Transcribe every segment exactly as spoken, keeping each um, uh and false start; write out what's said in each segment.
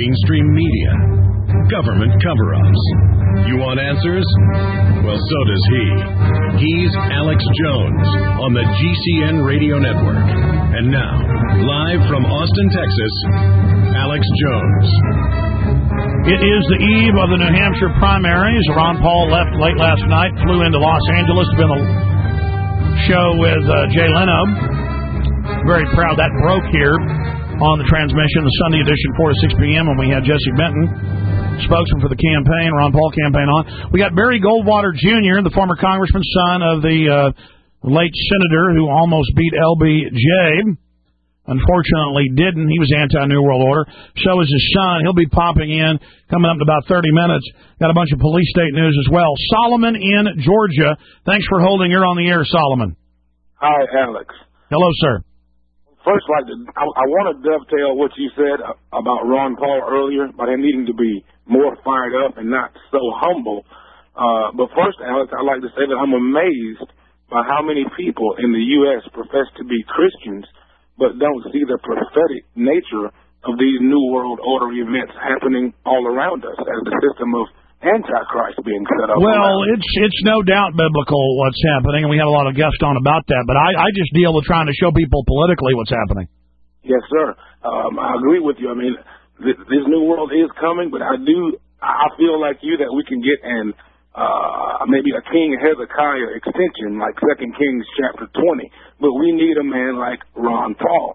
mainstream media, government cover-ups. You want answers? Well, so does he. He's Alex Jones on the G C N Radio Network. And now, live from Austin, Texas, Alex Jones. It is the eve of the New Hampshire primaries. Ron Paul left late last night, flew into Los Angeles, been a show with uh, Jay Leno. Very proud that broke here on the transmission, the Sunday edition, four to six p.m. when we had Jesse Benton, spokesman for the campaign, Ron Paul campaign on. We got Barry Goldwater Junior, the former congressman, son of the uh, late senator who almost beat L B J. Unfortunately didn't. He was anti-New World Order. So is his son. He'll be popping in, coming up in about thirty minutes. Got a bunch of police state news as well. Solomon in Georgia. Thanks for holding. You're on the air, Solomon. Hi, Alex. Hello, sir. First, like to, I, I want to dovetail what you said about Ron Paul earlier, about him needing to be more fired up and not so humble. Uh, but first, Alex, I'd like to say that I'm amazed by how many people in the U S profess to be Christians but don't see the prophetic nature of these New World Order events happening all around us as the system of Antichrist being set up. Well, around. it's it's no doubt biblical what's happening, and we have a lot of guests on about that, but I, I just deal with trying to show people politically what's happening. Yes, sir. Um, I agree with you. I mean, th- this New World is coming, but I do, I feel like you that we can get an Uh, maybe a King Hezekiah extension, like Second Kings chapter twenty. But we need a man like Ron Paul.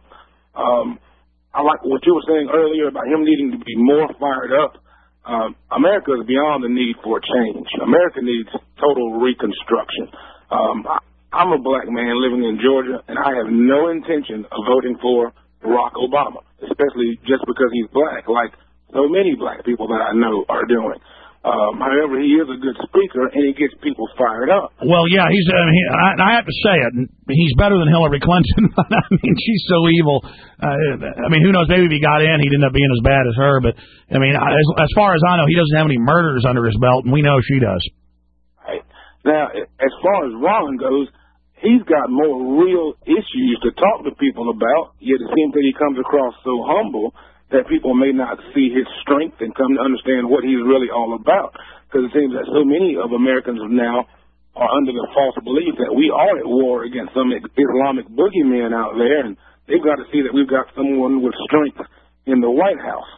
Um, I like what you were saying earlier about him needing to be more fired up. Um, America is beyond the need for change. America needs total reconstruction. Um, I, I'm a black man living in Georgia, and I have no intention of voting for Barack Obama, especially just because he's black, like so many black people that I know are doing. Um, however, he is a good speaker, and he gets people fired up. Well, yeah, he's. Uh, he, I, I have to say it. He's better than Hillary Clinton. I mean, she's so evil. Uh, I mean, who knows? Maybe if he got in, he'd end up being as bad as her. But I mean, as, as far as I know, he doesn't have any murders under his belt, and we know she does. Right. Now, as far as Ron goes, he's got more real issues to talk to people about. Yet it seems that he comes across so humble that people may not see his strength and come to understand what he's really all about. Because it seems that so many of Americans now are under the false belief that we are at war against some Islamic boogeymen out there, and they've got to see that we've got someone with strength in the White House.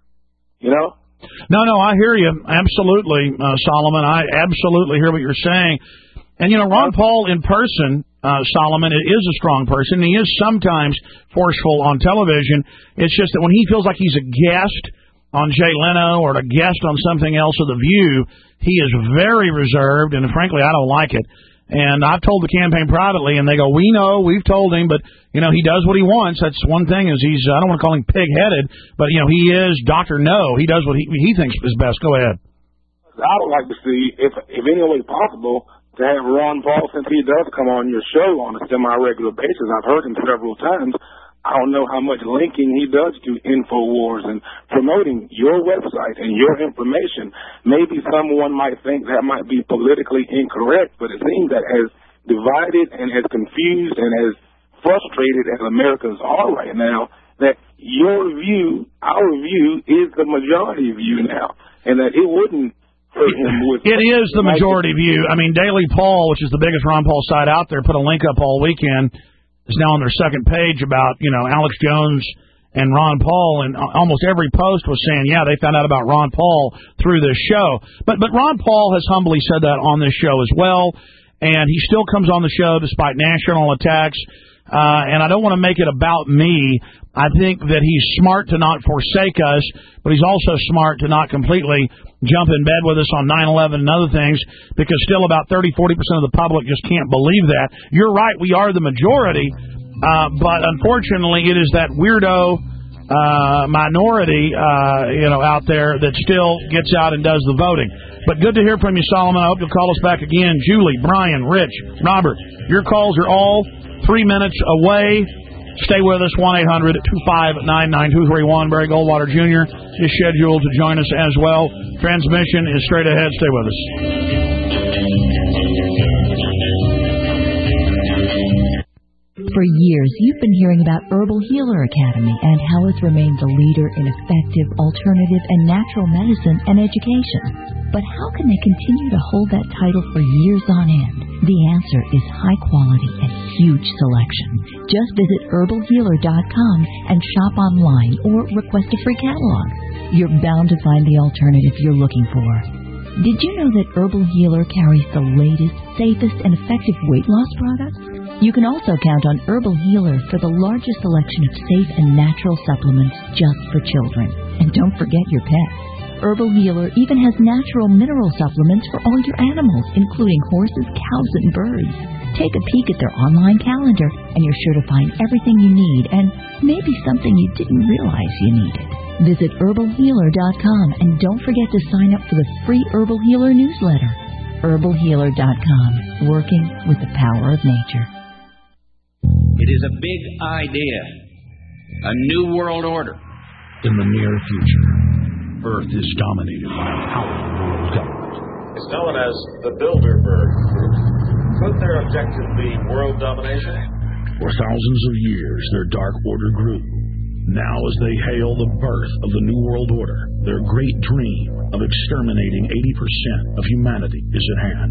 You know? No, no, I hear you. Absolutely, uh, Solomon. I absolutely hear what you're saying. And, you know, Ron Paul in person, uh, Solomon, is a strong person. He is sometimes forceful on television. It's just that when he feels like he's a guest on Jay Leno or a guest on something else or The View, he is very reserved, and frankly, I don't like it. And I've told the campaign privately, and they go, we know, we've told him, but, you know, he does what he wants. That's one thing is he's, I don't want to call him pig-headed, but, you know, he is Doctor No. He does what he, he thinks is best. Go ahead. I would like to see, if, if any way possible, to have Ron Paul, since he does come on your show on a semi-regular basis. I've heard him several times. I don't know how much linking he does to InfoWars and promoting your website and your information. Maybe someone might think that might be politically incorrect, but it seems that as divided and as confused and as frustrated as Americans are right now, that your view, our view, is the majority view now, and that it wouldn't It is the majority view. I mean, Daily Paul, which is the biggest Ron Paul site out there, put a link up all weekend. It's now on their second page about, you know, Alex Jones and Ron Paul, and almost every post was saying, yeah, they found out about Ron Paul through this show. But but Ron Paul has humbly said that on this show as well, and he still comes on the show despite national attacks. Uh, and I don't want to make it about me. I think that he's smart to not forsake us, but he's also smart to not completely jump in bed with us on nine eleven and other things, because still about thirty, forty percent of the public just can't believe that. You're right, we are the majority, uh, but unfortunately it is that weirdo uh, minority uh, you know, out there that still gets out and does the voting. But good to hear from you, Solomon. I hope you'll call us back again. Julie, Brian, Rich, Robert, your calls are all three minutes away. Stay with us, one eight hundred two five nine nine two three one. Barry Goldwater Junior is scheduled to join us as well. Transmission is straight ahead. Stay with us. For years, you've been hearing about Herbal Healer Academy and how it's remained the leader in effective, alternative, and natural medicine and education. But how can they continue to hold that title for years on end? The answer is high quality and huge selection. Just visit herbal healer dot com and shop online or request a free catalog. You're bound to find the alternative you're looking for. Did you know that Herbal Healer carries the latest, safest, and effective weight loss products? You can also count on Herbal Healer for the largest selection of safe and natural supplements just for children. And don't forget your pets. Herbal Healer even has natural mineral supplements for all your animals, including horses, cows, and birds. Take a peek at their online calendar, and you're sure to find everything you need, and maybe something you didn't realize you needed. Visit herbal healer dot com, and don't forget to sign up for the free Herbal Healer newsletter. herbal healer dot com, working with the power of nature. It is a big idea, a new world order. In the near future, Earth is dominated by a powerful world government. It's known as the Bilderberg Group. Could their objective be world domination? For thousands of years, their dark order grew. Now, as they hail the birth of the New World Order, their great dream of exterminating eighty percent of humanity is at hand.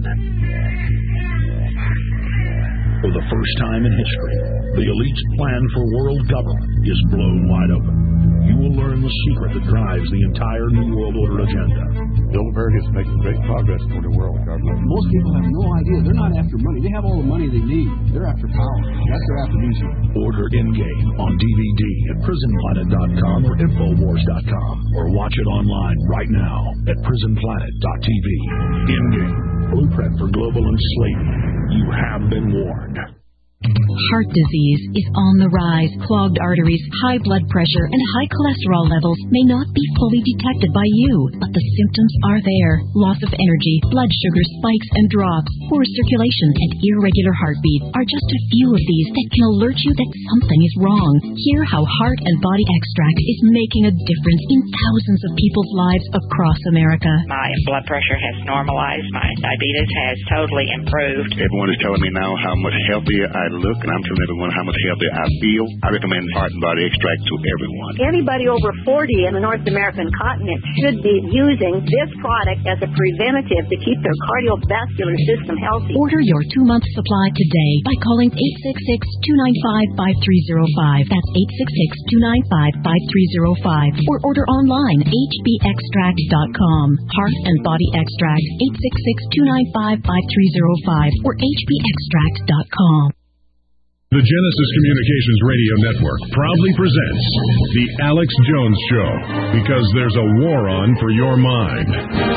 For the first time in history, the elite's plan for world government is blown wide open. You will learn the secret that drives the entire New World Order agenda. Bilderberg is making great progress toward a world government. Most people have no idea. They're not after money. They have all the money they need. They're after power. That's their affirmation. Order Endgame on D V D at prison planet dot com or infowars dot com, or watch it online right now at prison planet dot t v. Endgame, blueprint for global enslavement. You have been warned. Heart disease is on the rise. Clogged arteries, high blood pressure, and high cholesterol levels may not be fully detected by you, but the symptoms are there. Loss of energy, blood sugar spikes and drops, poor circulation, and irregular heartbeat are just a few of these that can alert you that something is wrong. Hear how Heart and Body Extract is making a difference in thousands of people's lives across America. My blood pressure has normalized. My diabetes has totally improved. Everyone is telling me now how much healthier I look, and I'm telling everyone how much healthier I feel. I recommend Heart and Body Extract to everyone. Anybody over forty in the North American continent should be using this product as a preventative to keep their cardiovascular system healthy. Order your two-month supply today by calling eight six six, two nine five, five three zero five. That's eight six six, two nine five, five three zero five. Or order online, h b extract dot com. Heart and Body Extract, eight six six, two nine five, five three zero five or h b extract dot com. The Genesis Communications Radio Network proudly presents The Alex Jones Show, because there's a war on for your mind.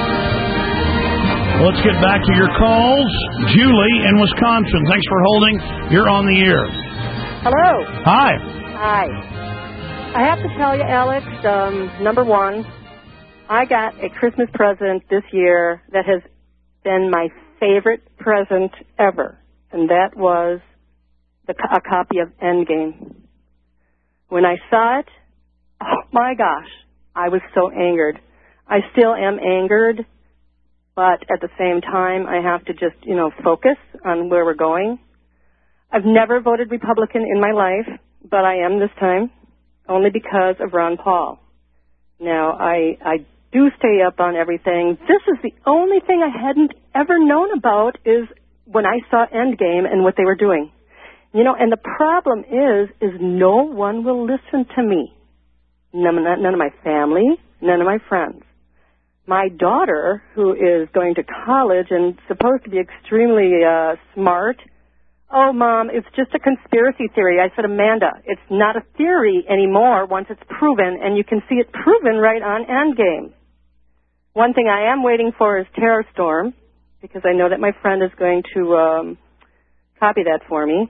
Let's get back to your calls. Julie in Wisconsin, thanks for holding. You're on the air. Hello. Hi. Hi. I have to tell you, Alex, um, number one, I got a Christmas present this year that has been my favorite present ever, and that was a copy of Endgame. When I saw it, oh my gosh, I was so angered. I still am angered, but at the same time, I have to just, you know, focus on where we're going. I've never voted Republican in my life, but I am this time, only because of Ron Paul. Now, I, I do stay up on everything. This is the only thing I hadn't ever known about is when I saw Endgame and what they were doing. You know, and the problem is, is no one will listen to me. None, none of my family, none of my friends. My daughter, who is going to college and supposed to be extremely uh, smart, oh, Mom, it's just a conspiracy theory. I said, Amanda, it's not a theory anymore once it's proven, and you can see it proven right on Endgame. One thing I am waiting for is Terror Storm, because I know that my friend is going to um, copy that for me.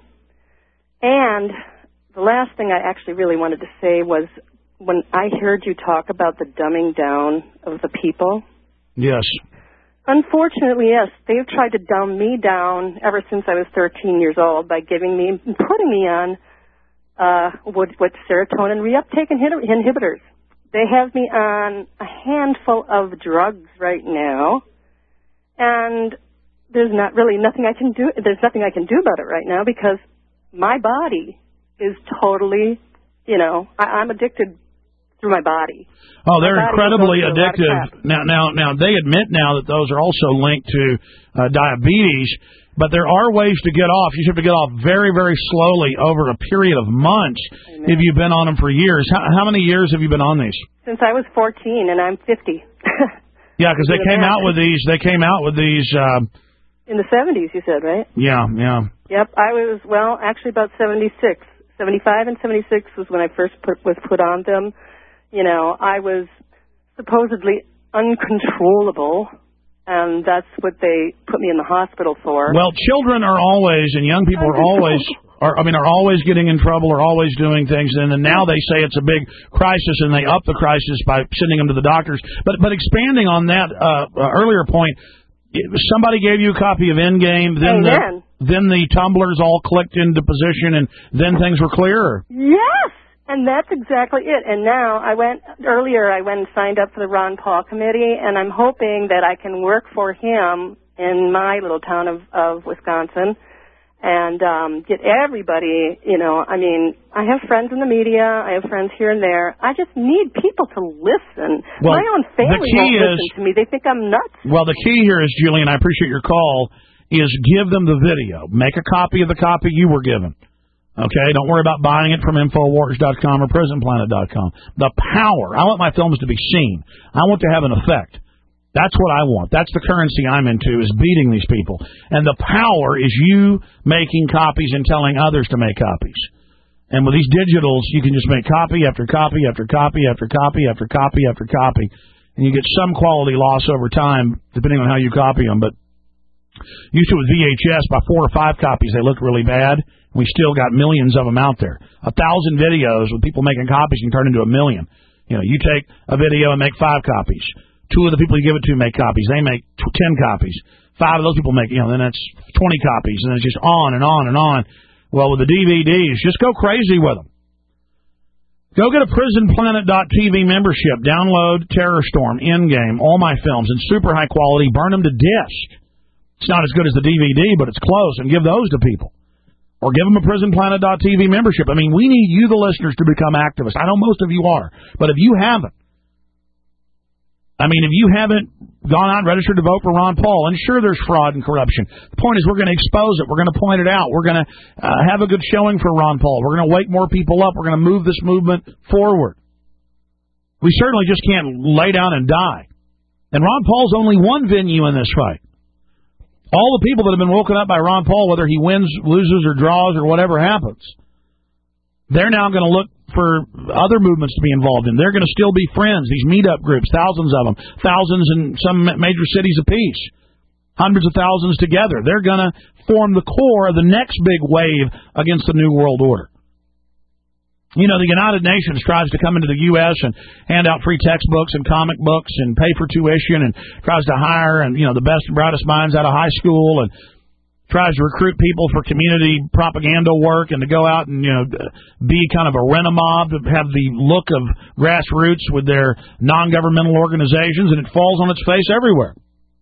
And the last thing I actually really wanted to say was when I heard you talk about the dumbing down of the people. Yes. Unfortunately, yes, they've tried to dumb me down ever since I was thirteen years old by giving me, putting me on uh, what, what serotonin reuptake inhibitors. They have me on a handful of drugs right now, and there's not really nothing I can do. There's nothing I can do about it right now because my body is totally, you know, I, I'm addicted through my body. Oh, they're my body incredibly goes through a lot of crap. addictive. Now, now, now they admit now that those are also linked to uh, diabetes, but there are ways to get off. You have to get off very, very slowly over a period of months. Amen. If you've been on them for years. How, how many years have you been on these? Since I was fourteen, and I'm fifty. Yeah, because they came out with these. They came out with these. Uh, In the seventies, you said, right? Yeah, yeah. Yep, I was, well, actually about seventy-six. seventy-five and seventy-six was when I first put, was put on them. You know, I was supposedly uncontrollable, and that's what they put me in the hospital for. Well, children are always, and young people are always, are, I mean, are always getting in trouble, are always doing things, and then now they say it's a big crisis, and they up the crisis by sending them to the doctors. But, but expanding on that uh, uh, earlier point, somebody gave you a copy of Endgame, then the, then the tumblers all clicked into position, and then things were clearer. Yes, and that's exactly it. And now I went, earlier I went and signed up for the Ron Paul Committee, and I'm hoping that I can work for him in my little town of, of Wisconsin and um, get everybody, you know, I mean, I have friends in the media, I have friends here and there. I just need people to listen. Well, my own family won't is, listen to me. They think I'm nuts. Well, the key here is, Julian, I appreciate your call, is give them the video. Make a copy of the copy you were given. Okay? Don't worry about buying it from Infowars dot com or Prison Planet dot com. The power. I want my films to be seen. I want to have an effect. That's what I want. That's the currency I'm into, is beating these people. And the power is you making copies and telling others to make copies. And with these digitals, you can just make copy after copy after copy after copy after copy after copy. And you get some quality loss over time, depending on how you copy them. But used to with V H S, by four or five copies, they looked really bad. We still got millions of them out there. A thousand videos with people making copies can turn into a million. You know, you take a video and make five copies. Two of the people you give it to make copies. They make t- ten copies. Five of those people make, you know, then that's twenty copies. And it's just on and on and on. Well, with the D V Ds, just go crazy with them. Go get a Prison Planet dot T V membership. Download Terror Storm, Endgame, all my films in super high quality. Burn them to disc. It's not as good as the D V D, but it's close. And give those to people. Or give them a Prison Planet dot T V membership. I mean, we need you, the listeners, to become activists. I know most of you are. But if you haven't, I mean, if you haven't gone out and registered to vote for Ron Paul, and sure there's fraud and corruption. The point is we're going to expose it. We're going to point it out. We're going to uh, have a good showing for Ron Paul. We're going to wake more people up. We're going to move this movement forward. We certainly just can't lay down and die. And Ron Paul's only one venue in this fight. All the people that have been woken up by Ron Paul, whether he wins, loses, or draws, or whatever happens, they're now going to look for other movements to be involved in. They're going to still be friends, these meetup groups, thousands of them, thousands in some major cities apiece, hundreds of thousands together. They're going to form the core of the next big wave against the New World Order. You know, the United Nations tries to come into the U S and hand out free textbooks and comic books and pay for tuition and tries to hire, and you know, the best and brightest minds out of high school, and tries to recruit people for community propaganda work and to go out and, you know, be kind of a rent-a-mob, to have the look of grassroots with their non-governmental organizations, and it falls on its face everywhere.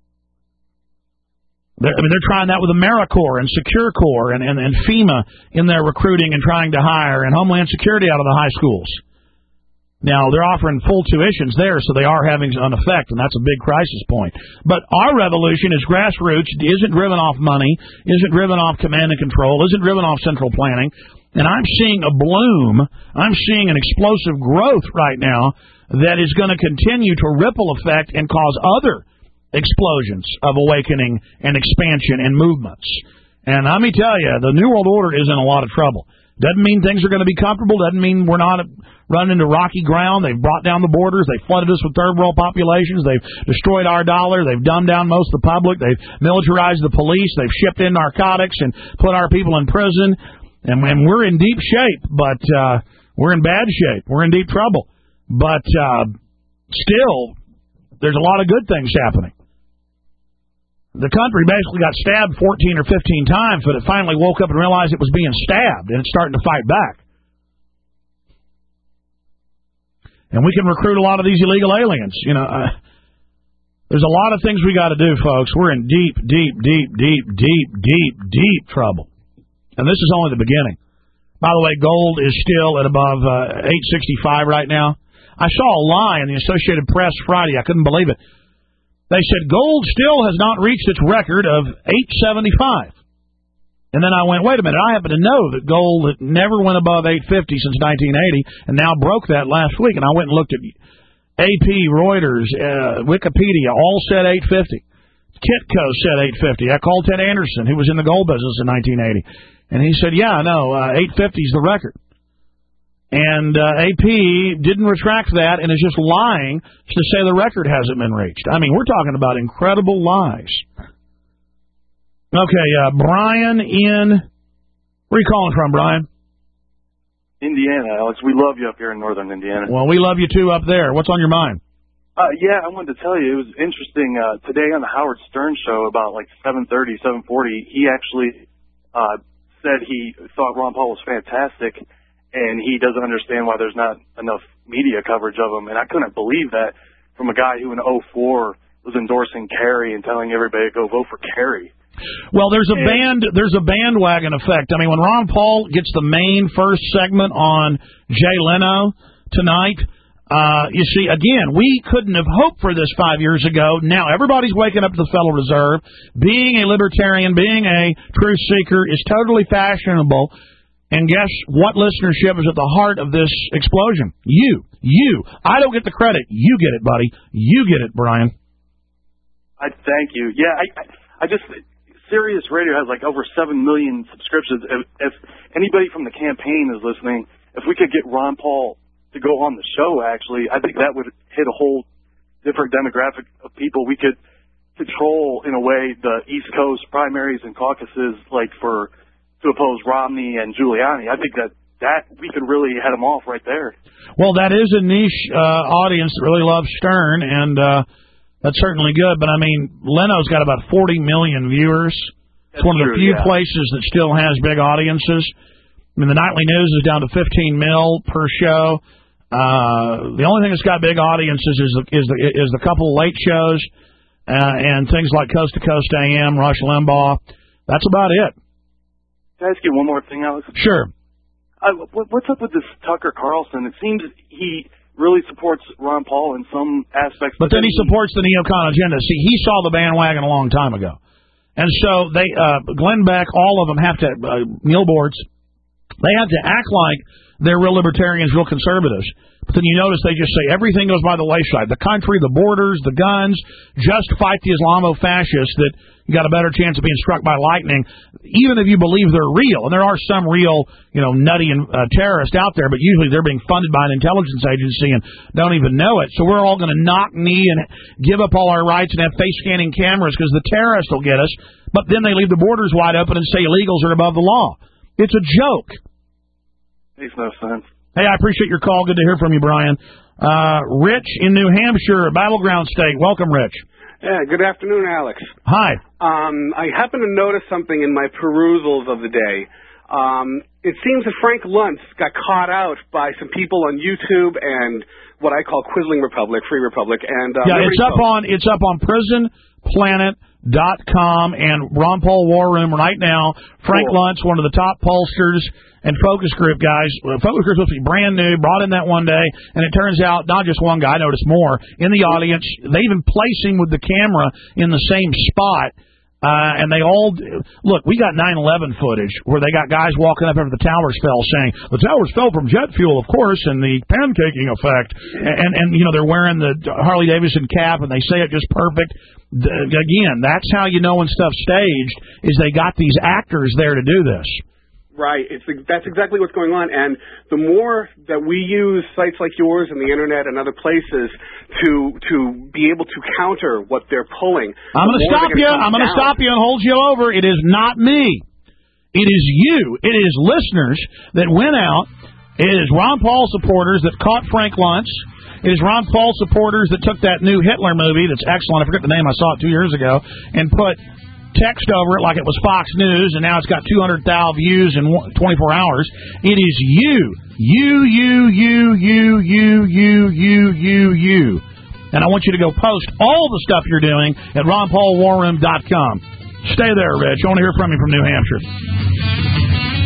They're, I mean, they're trying that with AmeriCorps and Secure Corps and, and, and FEMA in their recruiting and trying to hire, and Homeland Security out of the high schools. Now, they're offering full tuitions there, so they are having an effect, and that's a big crisis point. But our revolution is grassroots, isn't driven off money, isn't driven off command and control, isn't driven off central planning. And I'm seeing a bloom, I'm seeing an explosive growth right now that is going to continue to ripple effect and cause other explosions of awakening and expansion and movements. And let me tell you, the New World Order is in a lot of trouble. Doesn't mean things are going to be comfortable. Doesn't mean we're not running into rocky ground. They've brought down the borders. They've flooded us with third world populations. They've destroyed our dollar. They've dumbed down most of the public. They've militarized the police. They've shipped in narcotics and put our people in prison. And, and we're in deep shape, but uh, we're in bad shape. We're in deep trouble. But uh, still, there's a lot of good things happening. The country basically got stabbed fourteen or fifteen times, but it finally woke up and realized it was being stabbed, and it's starting to fight back. And we can recruit a lot of these illegal aliens. You know, uh, there's a lot of things we got to do, folks. We're in deep, deep, deep, deep, deep, deep, deep trouble. And this is only the beginning. By the way, gold is still at above uh, eight sixty-five right now. I saw a lie in the Associated Press Friday. I couldn't believe it. They said gold still has not reached its record of eight seventy-five. And then I went, wait a minute, I happen to know that gold never went above eight fifty since nineteen eighty and now broke that last week. And I went and looked at A P, Reuters, uh, Wikipedia, all said eight fifty. Kitco said eight fifty. I called Ted Anderson, who was in the gold business in nineteen eighty. And he said, yeah, no, uh, eight fifty is the record. And uh, A P didn't retract that and is just lying to say the record hasn't been reached. I mean, we're talking about incredible lies. Okay, uh, Brian in... Where are you calling from, Brian? Indiana, Alex. We love you up here in northern Indiana. Well, we love you, too, up there. What's on your mind? Uh, yeah, I wanted to tell you, it was interesting. Uh, today on the Howard Stern show, about like seven thirty, seven forty, he actually uh, said he thought Ron Paul was fantastic, and he doesn't understand why there's not enough media coverage of him. And I couldn't believe that from a guy who in oh four was endorsing Kerry and telling everybody to go vote for Kerry. Well, there's a band, there's a bandwagon effect. I mean, when Ron Paul gets the main first segment on Jay Leno tonight, uh, you see, again, we couldn't have hoped for this five years ago. Now everybody's waking up to the Federal Reserve. Being a libertarian, being a truth seeker is totally fashionable. And guess what listenership is at the heart of this explosion? You. You. I don't get the credit. You get it, buddy. You get it, Brian. I thank you. Yeah, I, I, I just... Sirius Radio has like over seven million subscriptions. If, if anybody from the campaign is listening, if we could get Ron Paul to go on the show, actually, I think that would hit a whole different demographic of people. We could control, in a way, the East Coast primaries and caucuses, like for to oppose Romney and Giuliani. I think that, that we could really head them off right there. Well, that is a niche uh, audience that really loves Stern, and uh, that's certainly good, but I mean, Leno's got about forty million viewers. It's one of the few yeah. places that still has big audiences. I mean, the nightly news is down to fifteen mil per show. Uh, the only thing that's got big audiences is the, is the, is the couple late shows uh, and things like Coast to Coast A M, Rush Limbaugh. That's about it. Can I ask you one more thing, Alex? Sure. Uh, what, what's up with this Tucker Carlson? It seems he really supports Ron Paul in some aspects. But then he supports the neocon agenda. See, he saw the bandwagon a long time ago. And so they, uh, Glenn Beck, all of them have to, uh, Neil Boards, they have to act like they're real libertarians, real conservatives. But then you notice they just say everything goes by the wayside. The country, the borders, the guns, just fight the Islamo-fascists that you got a better chance of being struck by lightning, even if you believe they're real. And there are some real, you know, nutty and uh, terrorists out there, but usually they're being funded by an intelligence agency and don't even know it. So we're all going to knock knee and give up all our rights and have face-scanning cameras because the terrorists will get us. But then they leave the borders wide open and say illegals are above the law. It's a joke. Makes no sense. Hey, I appreciate your call. Good to hear from you, Brian. Uh, Rich in New Hampshire, battleground state. Welcome, Rich. Yeah, good afternoon, Alex. Hi. Um, I happen to notice something in my perusals of the day. Um, it seems that Frank Luntz got caught out by some people on YouTube and what I call Quisling Republic, Free Republic, and uh, yeah, Liberty it's up Post. on it's up on prison planet dot com and Ron Paul War Room right now. Frank Cool. Luntz, one of the top pollsters and focus group guys. Well, focus group supposed to be brand new, brought in that one day, and it turns out not just one guy, I noticed more in the audience. They even place him with the camera in the same spot. Uh, and they all, look, we got nine eleven footage where they got guys walking up after the towers fell saying, the towers fell from jet fuel, of course, and the pancaking effect. And, and, and you know, they're wearing the Harley Davidson cap and they say it just perfect. The, again, that's how you know when stuff's staged, is they got these actors there to do this. Right. It's that's exactly what's going on. And the more that we use sites like yours and the internet and other places to to be able to counter what they're pulling, I'm going to stop you. I'm going to stop you and hold you over. It is not me. It is you. It is listeners that went out. It is Ron Paul supporters that caught Frank Luntz. It is Ron Paul supporters that took that new Hitler movie that's excellent. I forget the name. I saw it two years ago and put text over it like it was Fox News, and now it's got two hundred thousand views in twenty-four hours. It is you. You, you, you, you, you, you, you, you, you. And I want you to go post all the stuff you're doing at ron paul war room dot com. Stay there, Rich. I want to hear from you from New Hampshire.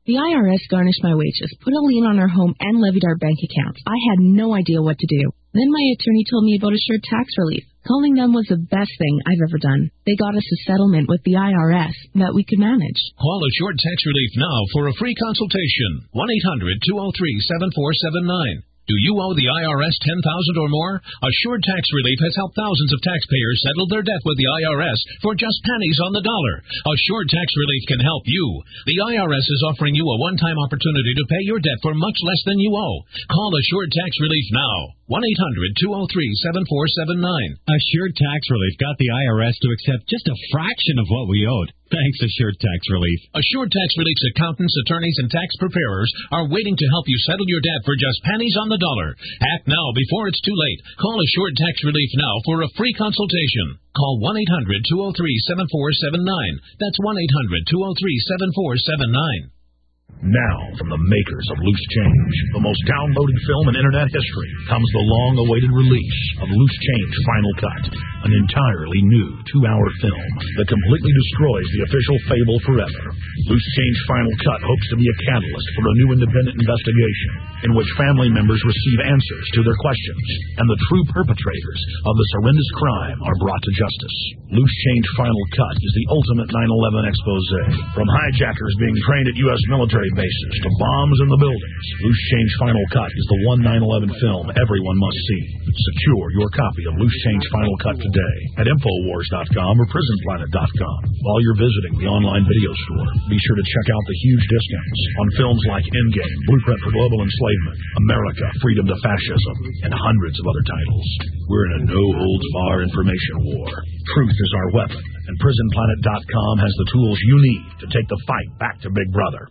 The I R S garnished my wages, put a lien on our home, and levied our bank accounts. I had no idea what to do. Then my attorney told me about Assured Tax Relief. Calling them was the best thing I've ever done. They got us a settlement with the I R S that we could manage. Call Assured Tax Relief now for a free consultation. one eight hundred two oh three seven four seven nine. Do you owe the I R S ten thousand dollars or more? Assured Tax Relief has helped thousands of taxpayers settle their debt with the I R S for just pennies on the dollar. Assured Tax Relief can help you. The I R S is offering you a one-time opportunity to pay your debt for much less than you owe. Call Assured Tax Relief now. one eight hundred two oh three seven four seven nine. Assured Tax Relief got the I R S to accept just a fraction of what we owed. Thanks, Assured Tax Relief. Assured Tax Relief's accountants, attorneys, and tax preparers are waiting to help you settle your debt for just pennies on the dollar. Act now before it's too late. Call Assured Tax Relief now for a free consultation. Call one eight hundred two oh three seven four seven nine. That's one eight hundred two oh three seven four seven nine. Now, from the makers of Loose Change, the most downloaded film in Internet history, comes the long-awaited release of Loose Change Final Cut, an entirely new two-hour film that completely destroys the official fable forever. Loose Change Final Cut hopes to be a catalyst for a new independent investigation in which family members receive answers to their questions and the true perpetrators of this horrendous crime are brought to justice. Loose Change Final Cut is the ultimate nine eleven expose. From hijackers being trained at U S military bases to bombs in the buildings, Loose Change Final Cut is the one nine eleven film everyone must see. Secure your copy of Loose Change Final Cut today at Infowars dot com or Prison Planet dot com. While you're visiting the online video store, be sure to check out the huge discounts on films like Endgame, Blueprint for Global Enslavement, America, Freedom to Fascism, and hundreds of other titles. We're in a no-holds-bar information war. Truth is our weapon, and Prison Planet dot com has the tools you need to take the fight back to Big Brother.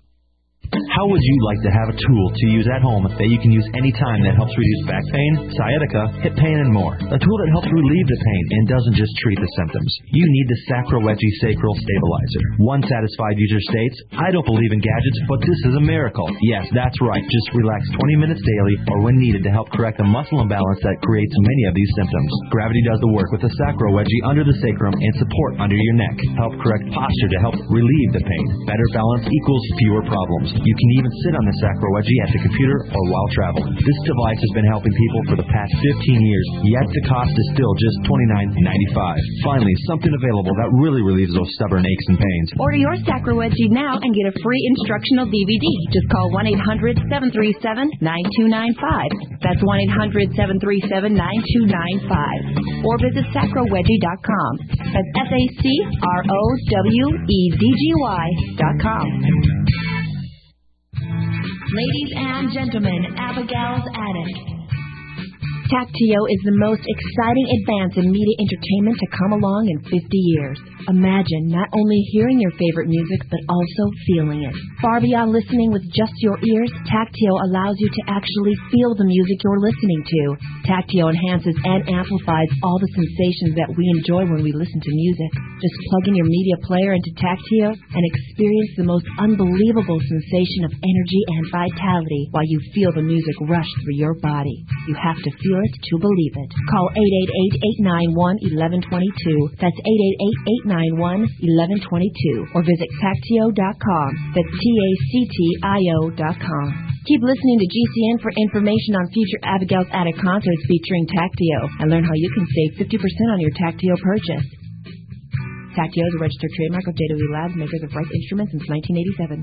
How would you like to have a tool to use at home that you can use anytime that helps reduce back pain, sciatica, hip pain, and more? A tool that helps relieve the pain and doesn't just treat the symptoms. You need the Sacrowegy Sacral Stabilizer. One satisfied user states, I don't believe in gadgets, but this is a miracle. Yes, that's right. Just relax twenty minutes daily or when needed to help correct the muscle imbalance that creates many of these symptoms. Gravity does the work with the Sacrowegy under the sacrum and support under your neck. Help correct posture to help relieve the pain. Better balance equals fewer problems. You can even sit on the Sacrowegy at the computer or while traveling. This device has been helping people for the past fifteen years, yet the cost is still just twenty-nine ninety-five. Finally, something available that really relieves those stubborn aches and pains. Order your Sacrowegy now and get a free instructional D V D. Just call one eight hundred seven three seven nine two nine five. That's one eight hundred seven three seven nine two nine five. Or visit Sacrowegy dot com. That's S A C R O W E D G Y dot com. Ladies and gentlemen, Abigail's Attic. Tactio is the most exciting advance in media entertainment to come along in fifty years. Imagine not only hearing your favorite music, but also feeling it. Far beyond listening with just your ears, Tactio allows you to actually feel the music you're listening to. Tactio enhances and amplifies all the sensations that we enjoy when we listen to music. Just plug in your media player into Tactio and experience the most unbelievable sensation of energy and vitality while you feel the music rush through your body. You have to feel it to believe it. Call eight eight eight, eight nine one, one one two two. That's eight eight eight, eight nine one, one one two two. Or visit Tactio dot com. That's T A C T I O dot com. Keep listening to G C N for information on future Abigail's Attic concerts featuring Tactio and learn how you can save fifty percent on your Tactio purchase. Tactio is a registered trademark of J W Labs, makers of Rice Instruments, since nineteen eighty-seven.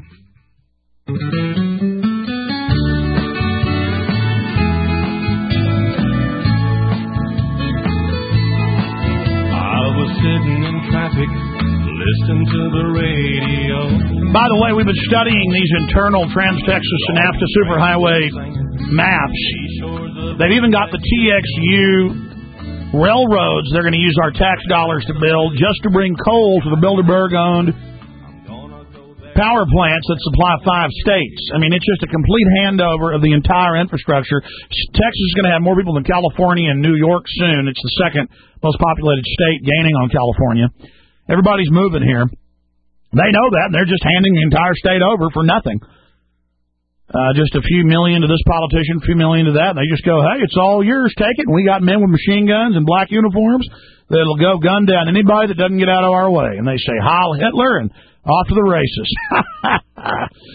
Sitting in traffic, listen to the radio. By the way, we've been studying these internal Trans-Texas Synapta Superhighway maps. They've even got the T X U railroads they're going to use our tax dollars to build just to bring coal to the Bilderberg-owned power plants that supply five states. I mean, it's just a complete handover of the entire infrastructure. Texas is going to have more people than California and New York soon. It's the second most populated state, gaining on California. Everybody's moving here. They know that, and they're just handing the entire state over for nothing. Uh, just a few million to this politician, a few million to that, and they just go, hey, it's all yours, take it. And we got men with machine guns and black uniforms that'll go gun down anybody that doesn't get out of our way. And they say, Heil Hitler, and off to the races.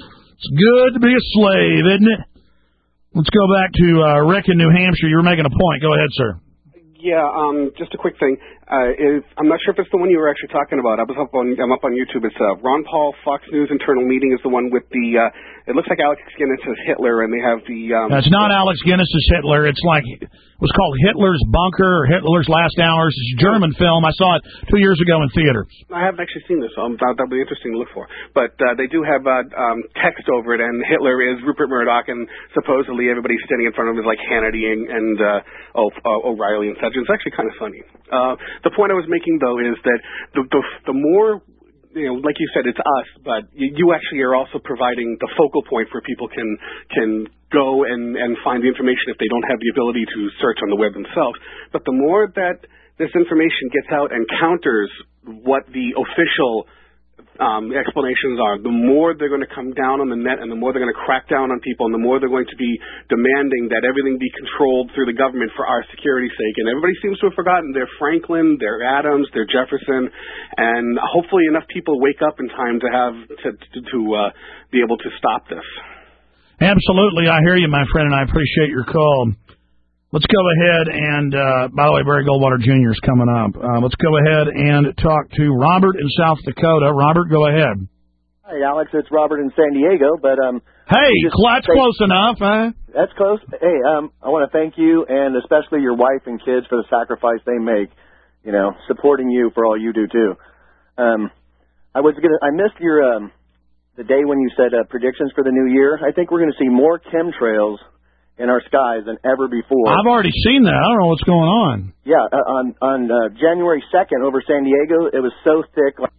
It's good to be a slave, isn't it? Let's go back to uh, Rick in New Hampshire. You were making a point. Go ahead, sir. Yeah, um, just a quick thing. Uh, is, I'm not sure if it's the one you were actually talking about. I was up on, I'm up on YouTube. It's uh, Ron Paul Fox News internal meeting is the one with the. Uh, it looks like Alex Guinness is Hitler, and they have the. Um, That's not Alex Guinness is Hitler. It's like it was called Hitler's Bunker or Hitler's Last Hours. It's a German film. I saw it two years ago in theaters. I haven't actually seen this, so I'm, that'll be interesting to look for. But uh, they do have uh, um, text over it, and Hitler is Rupert Murdoch, and supposedly everybody standing in front of him is like Hannity and, and uh, o, uh, O'Reilly and such. It's actually kind of funny. Uh, the point I was making, though, is that the, the, the more, you know, like you said, it's us, but you, you actually are also providing the focal point where people can can go and, and find the information if they don't have the ability to search on the web themselves. But the more that this information gets out and counters what the official um, explanations are, the more they're going to come down on the net, and the more they're going to crack down on people, and the more they're going to be demanding that everything be controlled through the government for our security's sake. And everybody seems to have forgotten their Franklin, their Adams, their Jefferson, and hopefully enough people wake up in time to have to to, to uh, be able to stop this. Absolutely, I hear you, my friend, and I appreciate your call. Let's go ahead and, uh, by the way, Barry Goldwater Junior is coming up. Uh, let's go ahead and talk to Robert in South Dakota. Robert, go ahead. Hi, Alex. It's Robert in San Diego, but um. Hey, that's say, close enough, huh? That's close. Hey, um, I want to thank you and especially your wife and kids for the sacrifice they make. You know, supporting you for all you do too. Um, I was gonna. I missed your um, the day when you said uh, predictions for the new year. I think we're going to see more chemtrails in our skies than ever before. I've already seen that. I don't know what's going on. Yeah, uh, on on uh, January second over San Diego, it was so thick. Like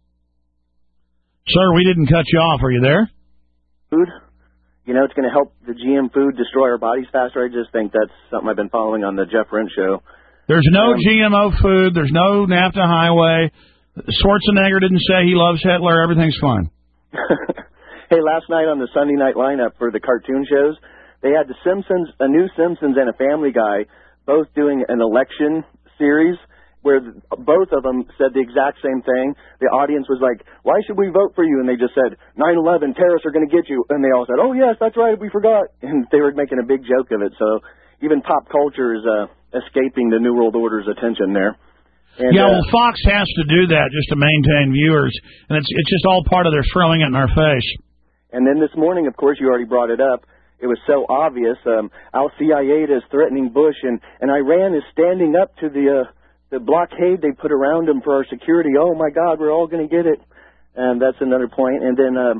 Sir, we didn't cut you off. Are you there? Food. You know, it's going to help the G M food destroy our bodies faster. I just think that's something I've been following on the Jeff Rense show. There's no um, G M O food. There's no NAFTA highway. Schwarzenegger didn't say he loves Hitler. Everything's fine. Hey, last night on the Sunday night lineup for the cartoon shows, they had the Simpsons, a new Simpsons and a Family Guy, both doing an election series where both of them said the exact same thing. The audience was like, why should we vote for you? And they just said, nine eleven, terrorists are going to get you. And they all said, oh, yes, that's right, we forgot. And they were making a big joke of it. So even pop culture is uh, escaping the New World Order's attention there. And, yeah, well, uh, Fox has to do that just to maintain viewers. And it's, it's just all part of their throwing it in our face. And then this morning, of course, you already brought it up. It was so obvious. Um, Al-Qaeda is threatening Bush, and, and Iran is standing up to the uh, the blockade they put around them for our security. Oh, my God, we're all going to get it. And that's another point. And then um,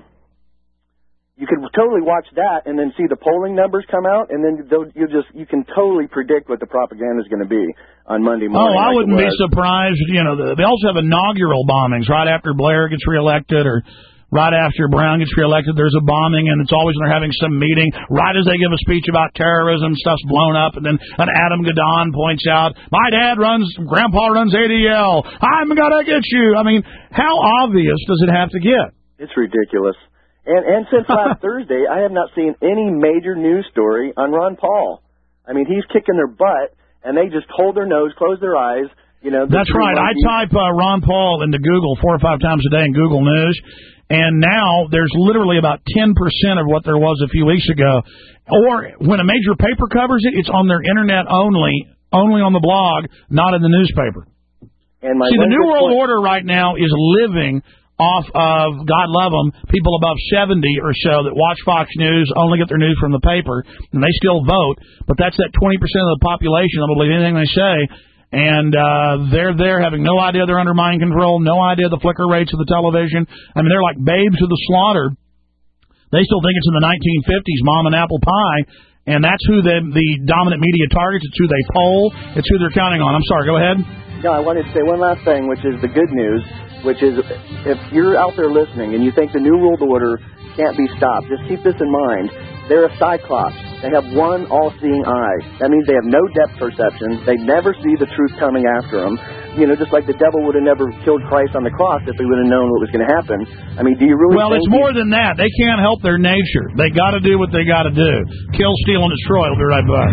you could totally watch that and then see the polling numbers come out, and then you just you can totally predict what the propaganda is going to be on Monday morning. Oh, I like wouldn't be surprised. You know, they also have inaugural bombings right after Blair gets reelected or right after Brown gets reelected. There's a bombing, and it's always when they're having some meeting. Right as they give a speech about terrorism, stuff's blown up, and then an Adam Gadon points out, my dad runs, Grandpa runs A D L. I'm going to get you. I mean, how obvious does it have to get? It's ridiculous. And, and since last Thursday, I have not seen any major news story on Ron Paul. I mean, he's kicking their butt, and they just hold their nose, close their eyes. You know, that's right. I type uh, Ron Paul into Google four or five times a day in Google News, and now there's literally about ten percent of what there was a few weeks ago. Or when a major paper covers it, it's on their internet only, only on the blog, not in the newspaper. And my See, the New World point- Order right now is living off of, God love them, people above seventy or so that watch Fox News, only get their news from the paper, and they still vote. But that's that twenty percent of the population that will believe anything they say. And uh, they're there having no idea they're under mind control, no idea the flicker rates of the television. I mean, they're like babes of the slaughter. They still think it's in the nineteen fifties, mom and apple pie, and that's who the, the dominant media targets. It's who they poll. It's who they're counting on. I'm sorry, go ahead. No, I wanted to say one last thing, which is the good news, which is if you're out there listening and you think the New World Order can't be stopped, just keep this in mind. They're a cyclops. They have one all-seeing eye. That means they have no depth perception. They never see the truth coming after them. You know, just like the devil would have never killed Christ on the cross if he would have known what was going to happen. I mean, do you really Well, think it's more than that. They can't help their nature. They got to do what they got to do. Kill, steal, and destroy. We'll be right back.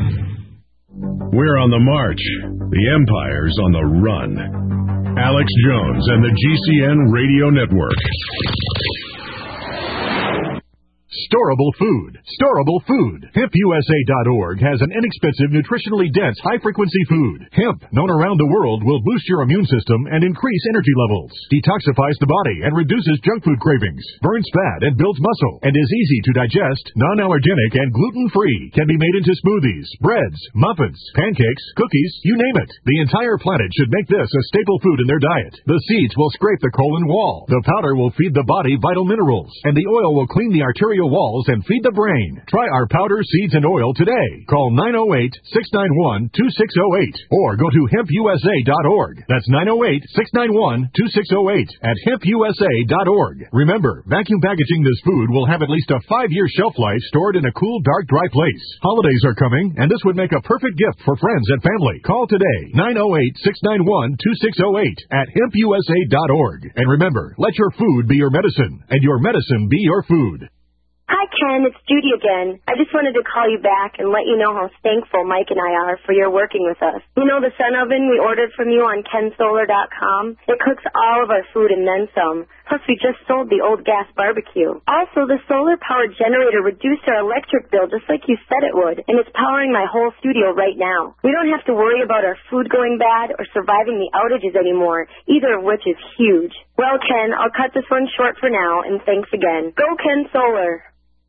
We're on the march. The Empire's on the run. Alex Jones and the G C N Radio Network. storable food. Storable food. hemp u s a dot org has an inexpensive, nutritionally dense, high-frequency food. Hemp, known around the world, will boost your immune system and increase energy levels, detoxifies the body and reduces junk food cravings, burns fat and builds muscle, and is easy to digest, non-allergenic, and gluten-free. Can be made into smoothies, breads, muffins, pancakes, cookies, you name it. The entire planet should make this a staple food in their diet. The seeds will scrape the colon wall. The powder will feed the body vital minerals, and the oil will clean the arterial walls and feed the brain. Try our powder, seeds, and oil today. Call nine oh eight, six nine one, two six oh eight or go to hemp u s a dot org. That's nine oh eight, six nine one, two six oh eight at hemp u s a dot org. Remember, vacuum packaging this food will have at least a five-year shelf life stored in a cool, dark, dry place. Holidays are coming, and this would make a perfect gift for friends and family. Call today, nine oh eight, six nine one, two six oh eight at hemp u s a dot org. And remember, let your food be your medicine, and your medicine be your food. Hi, Ken. It's Judy again. I just wanted to call you back and let you know how thankful Mike and I are for your working with us. You know the sun oven we ordered from you on ken solar dot com? It cooks all of our food and then some. Plus, we just sold the old gas barbecue. Also, the solar-powered generator reduced our electric bill just like you said it would, and it's powering my whole studio right now. We don't have to worry about our food going bad or surviving the outages anymore, either of which is huge. Well, Ken, I'll cut this one short for now, and thanks again. Go Ken Solar!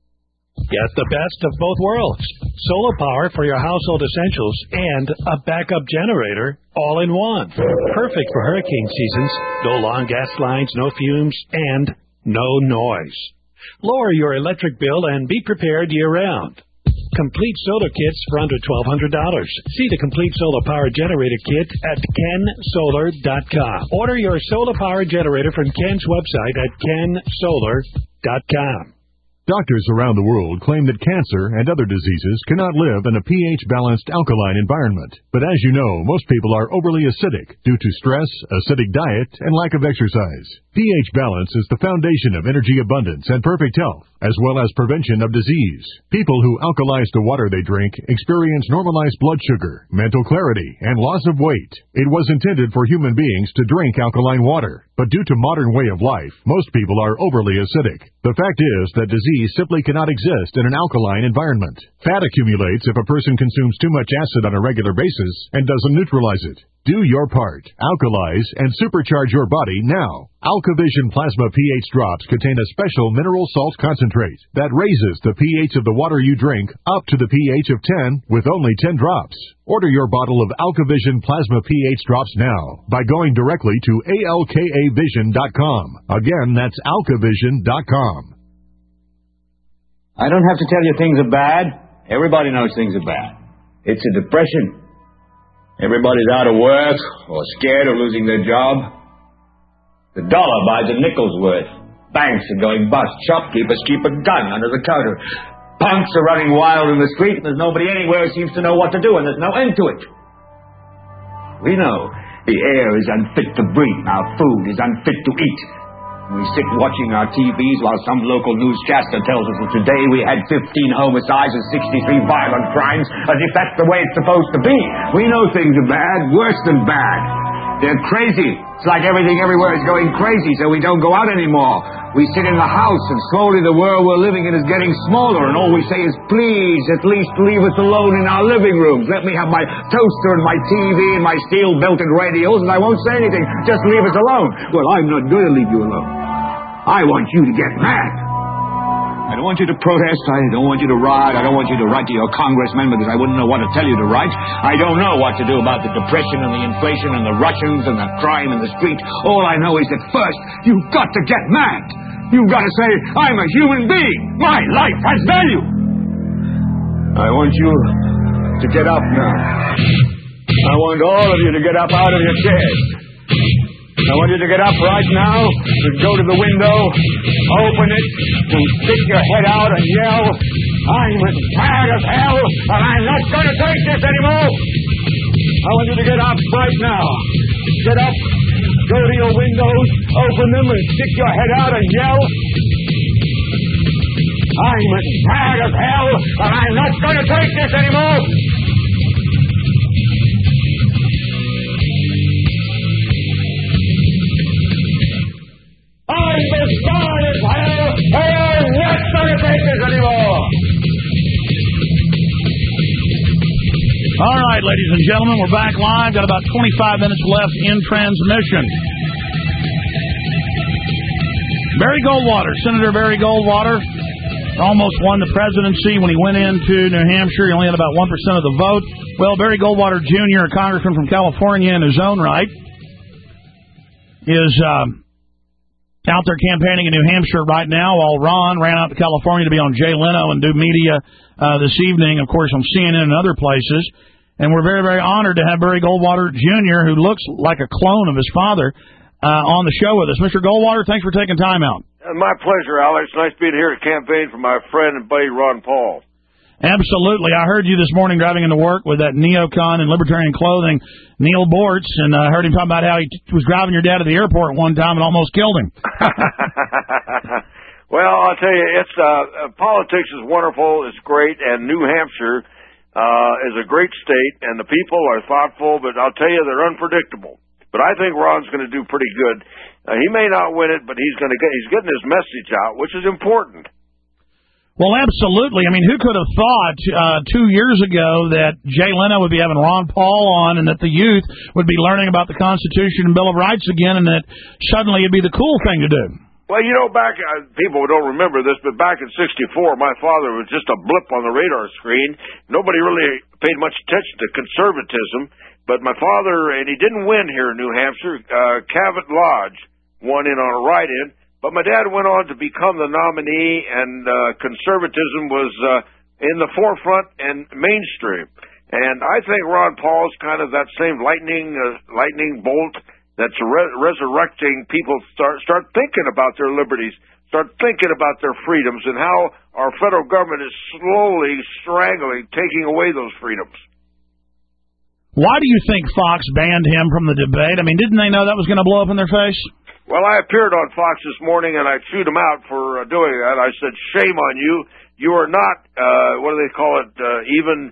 Get the best of both worlds. Solar power for your household essentials and a backup generator all in one. Perfect for hurricane seasons. No long gas lines, no fumes, and no noise. Lower your electric bill and be prepared year-round. Complete solar kits for under twelve hundred dollars. See the complete solar power generator kit at ken solar dot com. Order your solar power generator from Ken's website at ken solar dot com. Doctors around the world claim that cancer and other diseases cannot live in a pH-balanced alkaline environment. But as you know, most people are overly acidic due to stress, acidic diet, and lack of exercise. pH balance is the foundation of energy abundance and perfect health, as well as prevention of disease. People who alkalize the water they drink experience normalized blood sugar, mental clarity, and loss of weight. It was intended for human beings to drink alkaline water, but due to modern way of life, most people are overly acidic. The fact is that disease simply cannot exist in an alkaline environment. Fat accumulates if a person consumes too much acid on a regular basis and doesn't neutralize it. Do your part. Alkalize and supercharge your body now. AlkaVision Plasma pH drops contain a special mineral salt concentrate that raises the pH of the water you drink up to the pH of ten with only ten drops. Order your bottle of AlkaVision Plasma pH drops now by going directly to A L K A vision dot com. Again, that's alkavision dot com. I don't have to tell you things are bad. Everybody knows things are bad. It's a depression. Everybody's out of work or scared of losing their job. The dollar buys a nickel's worth. Banks are going bust. Shopkeepers keep a gun under the counter. Punks are running wild in the street, and there's nobody anywhere who seems to know what to do, and there's no end to it. We know the air is unfit to breathe, and our food is unfit to eat. We sit watching our T Vs while some local newscaster tells us that today we had fifteen homicides and sixty-three violent crimes, as if that's the way it's supposed to be. We know things are bad, worse than bad. They're crazy. It's like everything everywhere is going crazy, so we don't go out anymore. We sit in the house, and slowly the world we're living in is getting smaller, and all we say is, please, at least leave us alone in our living rooms. Let me have my toaster and my T V and my steel-belted radios, and I won't say anything. Just leave us alone. Well, I'm not going to leave you alone. I want you to get mad. I don't want you to protest. I don't want you to riot. I don't want you to write to your congressman because I wouldn't know what to tell you to write. I don't know what to do about the depression and the inflation and the Russians and the crime in the street. All I know is that first, you've got to get mad. You've got to say, I'm a human being. My life has value. I want you to get up now. I want all of you to get up out of your chairs. I want you to get up right now and go to the window, open it, and stick your head out and yell, I'm as mad as hell, and I'm not going to take this anymore. I want you to get up right now. Get up, go to your windows, open them, and stick your head out and yell, I'm as mad as hell, and I'm not going to take this anymore. I'm as mad as hell, and I'm not going to take this anymore. All right, ladies and gentlemen, we're back live. Got about twenty-five minutes left in transmission. Barry Goldwater, Senator Barry Goldwater, almost won the presidency when he went into New Hampshire. He only had about one percent of the vote. Well, Barry Goldwater, Junior, a congressman from California in his own right, is um, out there campaigning in New Hampshire right now, while Ron ran out to California to be on Jay Leno and do media uh, this evening, of course, on C N N and other places. And we're very, very honored to have Barry Goldwater, Junior, who looks like a clone of his father, Uh, on the show with us. Mister Goldwater, thanks for taking time out. Uh, my pleasure, Alex. Nice being here to campaign for my friend and buddy Ron Paul. Absolutely. I heard you this morning driving into work with that neocon and libertarian clothing, Neil Bortz, and I uh, heard him talk about how he t- was driving your dad to the airport one time and almost killed him. Well, I'll tell you, it's uh, politics is wonderful, it's great, and New Hampshire uh, is a great state, and the people are thoughtful, but I'll tell you, they're unpredictable. But I think Ron's going to do pretty good. Uh, he may not win it, but he's going to get, he's getting his message out, which is important. Well, absolutely. I mean, who could have thought uh, two years ago that Jay Leno would be having Ron Paul on and that the youth would be learning about the Constitution and Bill of Rights again, and that suddenly it'd be the cool thing to do? Well, you know, back, uh, people don't remember this, but back in sixty-four, my father was just a blip on the radar screen. Nobody really paid much attention to conservatism. But my father, and he didn't win here in New Hampshire, uh, Cavett Lodge won in on a write-in, but my dad went on to become the nominee, and uh, conservatism was uh, in the forefront and mainstream. And I think Ron Paul's kind of that same lightning uh, lightning bolt that's re- resurrecting people start start thinking about their liberties, start thinking about their freedoms, and how our federal government is slowly strangling, taking away those freedoms. Why do you think Fox banned him from the debate? I mean, didn't they know that was going to blow up in their face? Well, I appeared on Fox this morning, and I chewed him out for uh, doing that. I said, shame on you. You are not, uh, what do they call it, uh, even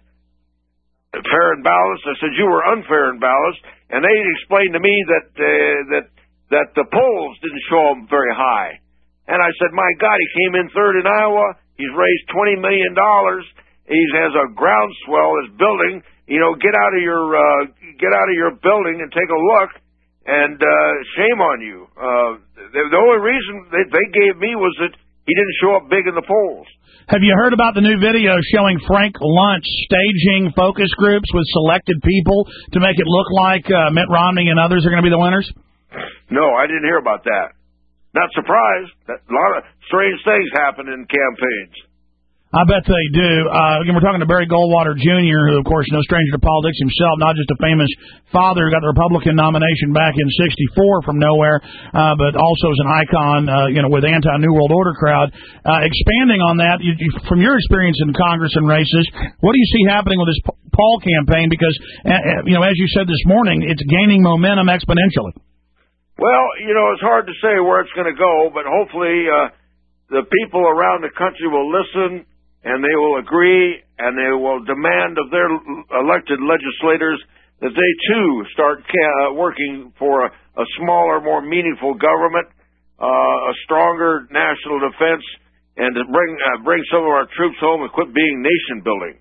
fair and balanced. I said, you were unfair and balanced. And they explained to me that uh, that that the polls didn't show him very high. And I said, my God, he came in third in Iowa. He's raised twenty million dollars. He has a groundswell, is building. You know, get out of your uh, get out of your building and take a look. And uh, shame on you. Uh, the, the only reason they, they gave me was that he didn't show up big in the polls. Have you heard about the new video showing Frank Luntz staging focus groups with selected people to make it look like uh, Mitt Romney and others are going to be the winners? No, I didn't hear about that. Not surprised. A lot of strange things happen in campaigns. I bet they do. Uh, again, we're talking to Barry Goldwater, Junior, who, of course, no stranger to politics himself, not just a famous father who got the Republican nomination back in sixty-four from nowhere, uh, but also as an icon, uh, you know, with anti-New World Order crowd. Uh, expanding on that, you, you, from your experience in Congress and races, what do you see happening with this Paul campaign? Because, uh, you know, as you said this morning, it's gaining momentum exponentially. Well, you know, it's hard to say where it's going to go, but hopefully uh, the people around the country will listen, and they will agree, and they will demand of their elected legislators that they, too, start ca- working for a, a smaller, more meaningful government, uh, a stronger national defense, and to bring uh, bring some of our troops home and quit being nation-building.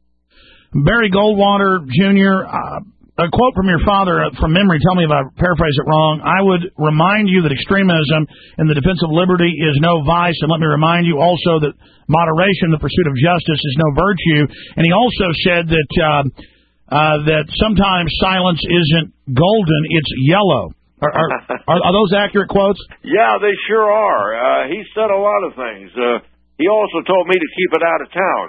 Barry Goldwater, Junior, uh, a quote from your father, uh, from memory, tell me if I paraphrase it wrong. I would remind you that extremism in the defense of liberty is no vice, and let me remind you also that moderation, the pursuit of justice, is no virtue. And he also said that uh, uh, that sometimes silence isn't golden, it's yellow. Are, are, are, are those accurate quotes? Yeah, they sure are. Uh, he said a lot of things. Uh, He also told me to keep it out of town.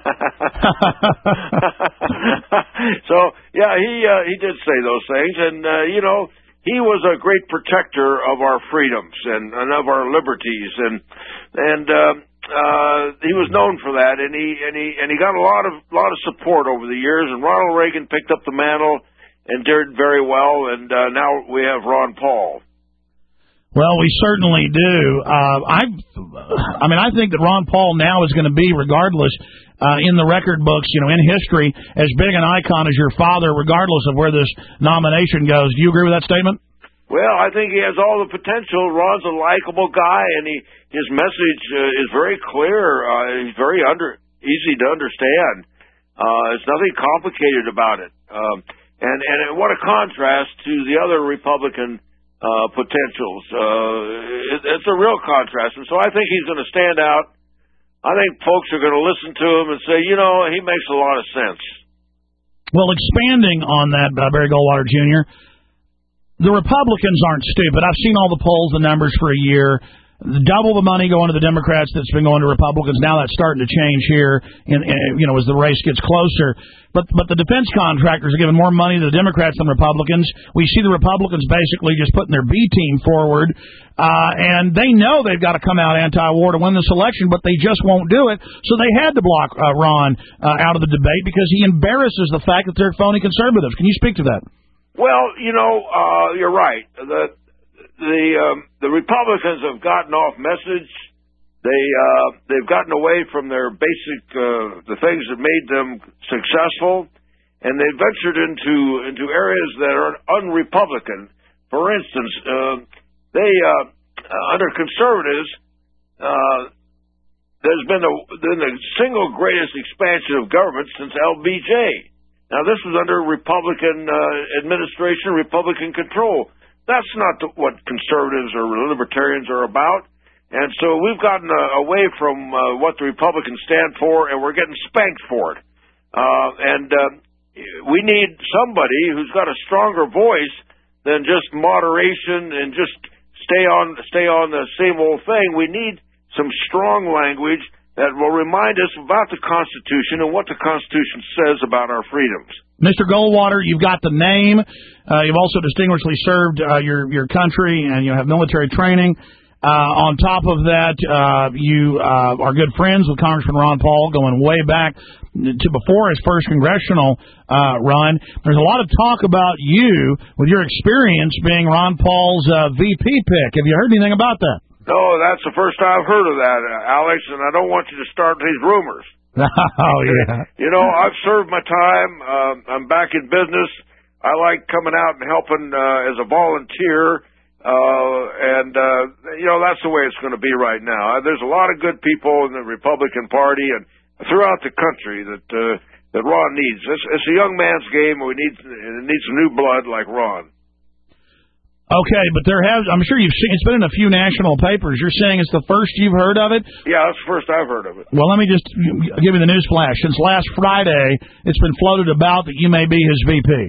So, yeah, he uh, he did say those things. And, uh, you know, he was a great protector of our freedoms and, and of our liberties. And and uh, uh, he was known for that. And he and he, and he got a lot of lot of support over the years. And Ronald Reagan picked up the mantle and did very well. And uh, now we have Ron Paul. Well, we certainly do. Uh, I, I mean, I think that Ron Paul now is going to be, regardless, uh, in the record books, you know, in history, as big an icon as your father, regardless of where this nomination goes. Do you agree with that statement? Well, I think he has all the potential. Ron's a likable guy, and he his message uh, is very clear. Uh, he's very under easy to understand. Uh, there's nothing complicated about it. Um, and, and what a contrast to the other Republican uh, potentials. Uh, it, it's a real contrast. And so I think he's going to stand out. I think folks are going to listen to him and say, you know, he makes a lot of sense. Well, expanding on that, uh, Barry Goldwater Junior, the Republicans aren't stupid. I've seen all the polls, the numbers for a year. Double the money going to the Democrats that's been going to Republicans. Now that's starting to change here, in, in, you know, as the race gets closer. But but the defense contractors are giving more money to the Democrats than Republicans. We see the Republicans basically just putting their B team forward, uh, and they know they've got to come out anti-war to win this election, but they just won't do it. So they had to block uh, Ron uh, out of the debate because he embarrasses the fact that they're phony conservatives. Can you speak to that? Well, you know, uh, you're right. The the um, the Republicans have gotten off message. They uh, they've gotten away from their basic uh, the things that made them successful, and they've ventured into into areas that are un-Republican. For instance, uh, they uh, under conservatives, uh, there's been the been the single greatest expansion of government since L B J. Now, this was under Republican uh, administration, Republican control. That's not the, what conservatives or libertarians are about. And so we've gotten uh, away from uh, what the Republicans stand for, and we're getting spanked for it. Uh, and uh, we need somebody who's got a stronger voice than just moderation and just stay on stay on the same old thing. We need some strong language that will remind us about the Constitution and what the Constitution says about our freedoms. Mister Goldwater, you've got the name. Uh, you've also distinguishedly served uh, your your country, and you have military training. Uh, on top of that, uh, you uh, are good friends with Congressman Ron Paul, going way back to before his first congressional uh, run. There's a lot of talk about you with your experience being Ron Paul's uh, V P pick. Have you heard anything about that? No, that's the first I've heard of that, uh, Alex, and I don't want you to start these rumors. Oh, yeah. You know, I've served my time. Uh, I'm back in business. I like coming out and helping uh, as a volunteer. Uh, and, uh, you know, that's the way it's going to be right now. There's a lot of good people in the Republican Party and throughout the country that, uh, that Ron needs. It's, it's a young man's game. We need, it needs some new blood like Ron. Okay, but there has, I'm sure you've seen, it's been in a few national papers. You're saying it's the first you've heard of it? Yeah, that's the first I've heard of it. Well, let me just give you the news flash. Since last Friday, it's been floated about that you may be his V P.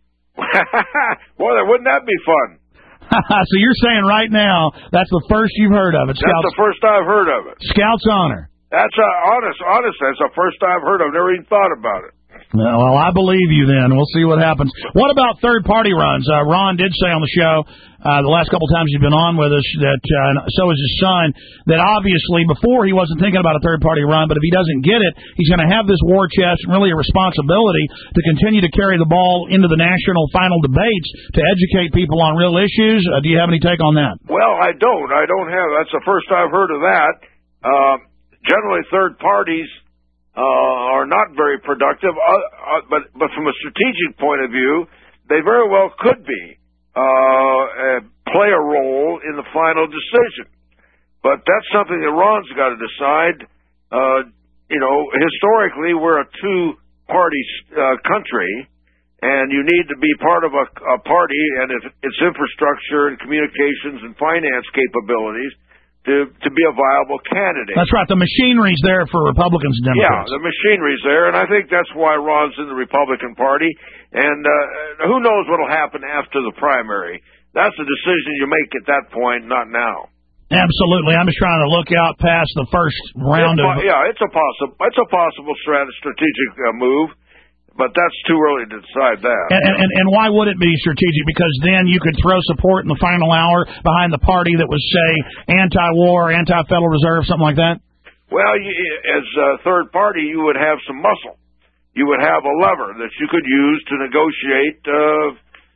Boy, wouldn't that be fun? So you're saying right now that's the first you've heard of it. Scouts, that's the first I've heard of it. Scout's honor. That's uh, honest, honest. That's the first I've heard of. Never even thought about it. Well, I believe you then. We'll see what happens. What about third-party runs? Uh, Ron did say on the show uh, the last couple times he's been on with us that, uh, and so is his son, that obviously before he wasn't thinking about a third-party run, but if he doesn't get it, he's going to have this war chest and really a responsibility to continue to carry the ball into the national final debates to educate people on real issues. Uh, do you have any take on that? Well, I don't. I don't have. That's the first I've heard of that. Uh, generally, third parties Uh, are not very productive, uh, uh, but but from a strategic point of view, they very well could be uh, uh, play a role in the final decision. But that's something that Ron's got to decide. Uh, you know, historically, we're a two-party uh, country, and you need to be part of a, a party and its, its infrastructure and communications and finance capabilities to to be a viable candidate. That's right. The machinery's there for Republicans and Democrats. Yeah, the machinery's there, and I think that's why Ron's in the Republican Party. And uh, who knows what will happen after the primary? That's a decision you make at that point, not now. Absolutely. I'm just trying to look out past the first round it's, of... Yeah, it's a possible it's a possible strat- strategic uh, move. But that's too early to decide that. And, and, and why would it be strategic? Because then you could throw support in the final hour behind the party that was, say, anti-war, anti-Federal Reserve, something like that? Well, you, as a third party, you would have some muscle. You would have a lever that you could use to negotiate uh,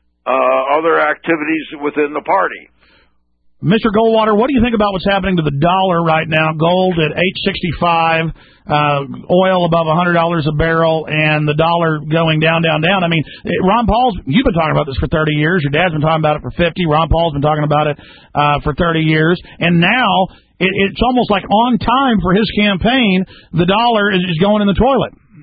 uh, other activities within the party. Mister Goldwater, what do you think about what's happening to the dollar right now? Gold at eight sixty-five, uh, oil above one hundred dollars a barrel, and the dollar going down, down, down. I mean, Ron Paul's, you've been talking about this for thirty years. Your dad's been talking about it for fifty. Ron Paul's been talking about it uh, for thirty years. And now it, it's almost like on time for his campaign, the dollar is, is going in the toilet.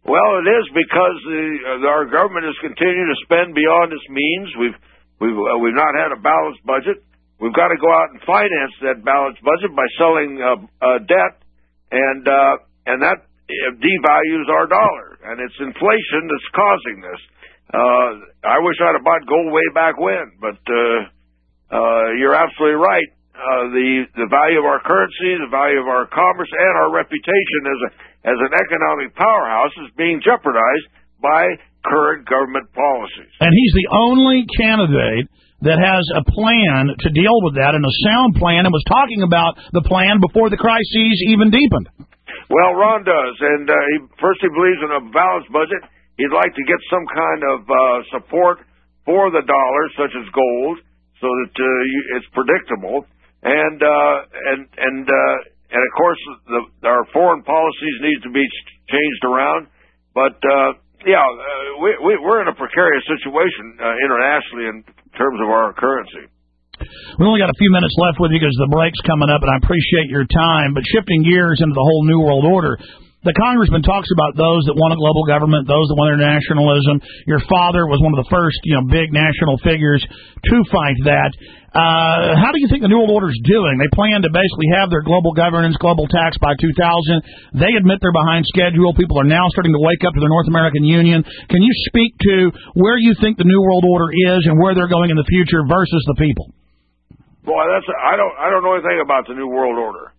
Well, it is because the, uh, our government has continued to spend beyond its means. We've we've uh, we've not had a balanced budget. We've got to go out and finance that balanced budget by selling uh, uh, debt, and uh, and that devalues our dollar, and it's inflation that's causing this. Uh, I wish I'd have bought gold way back when, but uh, uh, you're absolutely right. Uh, the the value of our currency, the value of our commerce, and our reputation as a as an economic powerhouse is being jeopardized by current government policies. And he's the only candidate that has a plan to deal with that, and a sound plan, and was talking about the plan before the crises even deepened. Well, Ron does, and uh, he, first he believes in a balanced budget. He'd like to get some kind of uh, support for the dollar, such as gold, so that uh, you, it's predictable, and uh, and and. Uh, And, of course, the, our foreign policies need to be changed around. But, uh, yeah, uh, we, we, we're in a precarious situation uh, internationally in terms of our currency. We only got a few minutes left with you because the break's coming up, and I appreciate your time. But shifting gears into the whole New World Order, the congressman talks about those that want a global government, those that want internationalism. Your father was one of the first, you know, big national figures to fight that. Uh, how do you think the New World Order is doing? They plan to basically have their global governance, global tax by two thousand. They admit they're behind schedule. People are now starting to wake up to the North American Union. Can you speak to where you think the New World Order is and where they're going in the future versus the people? Boy, that's I don't I don't know anything about the New World Order.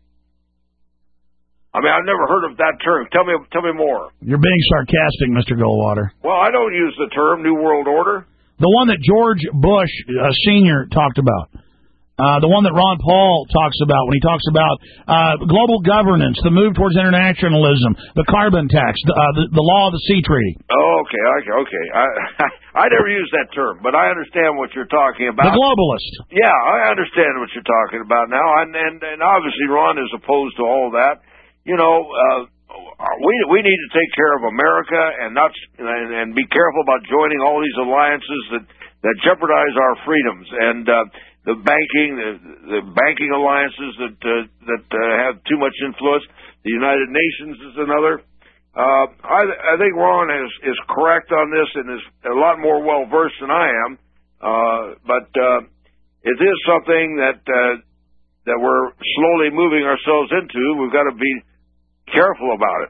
I mean, I've never heard of that term. Tell me tell me more. You're being sarcastic, Mister Goldwater. Well, I don't use the term New World Order. The one that George Bush uh, Senior talked about. Uh, the one that Ron Paul talks about when he talks about uh, global governance, the move towards internationalism, the carbon tax, the, uh, the, the law of the sea treaty. Oh, okay, okay, okay. I, I never use that term, but I understand what you're talking about. The globalist. Yeah, I understand what you're talking about now, and and, and obviously Ron is opposed to all that. You know, uh, we we need to take care of America and not and, and be careful about joining all these alliances that that jeopardize our freedoms and. Uh, The banking, the, the banking alliances that uh, that uh, have too much influence. The United Nations is another. Uh, I, I think Ron is, is correct on this and is a lot more well versed than I am. Uh, but uh, it is something that uh, that we're slowly moving ourselves into. We've got to be careful about it.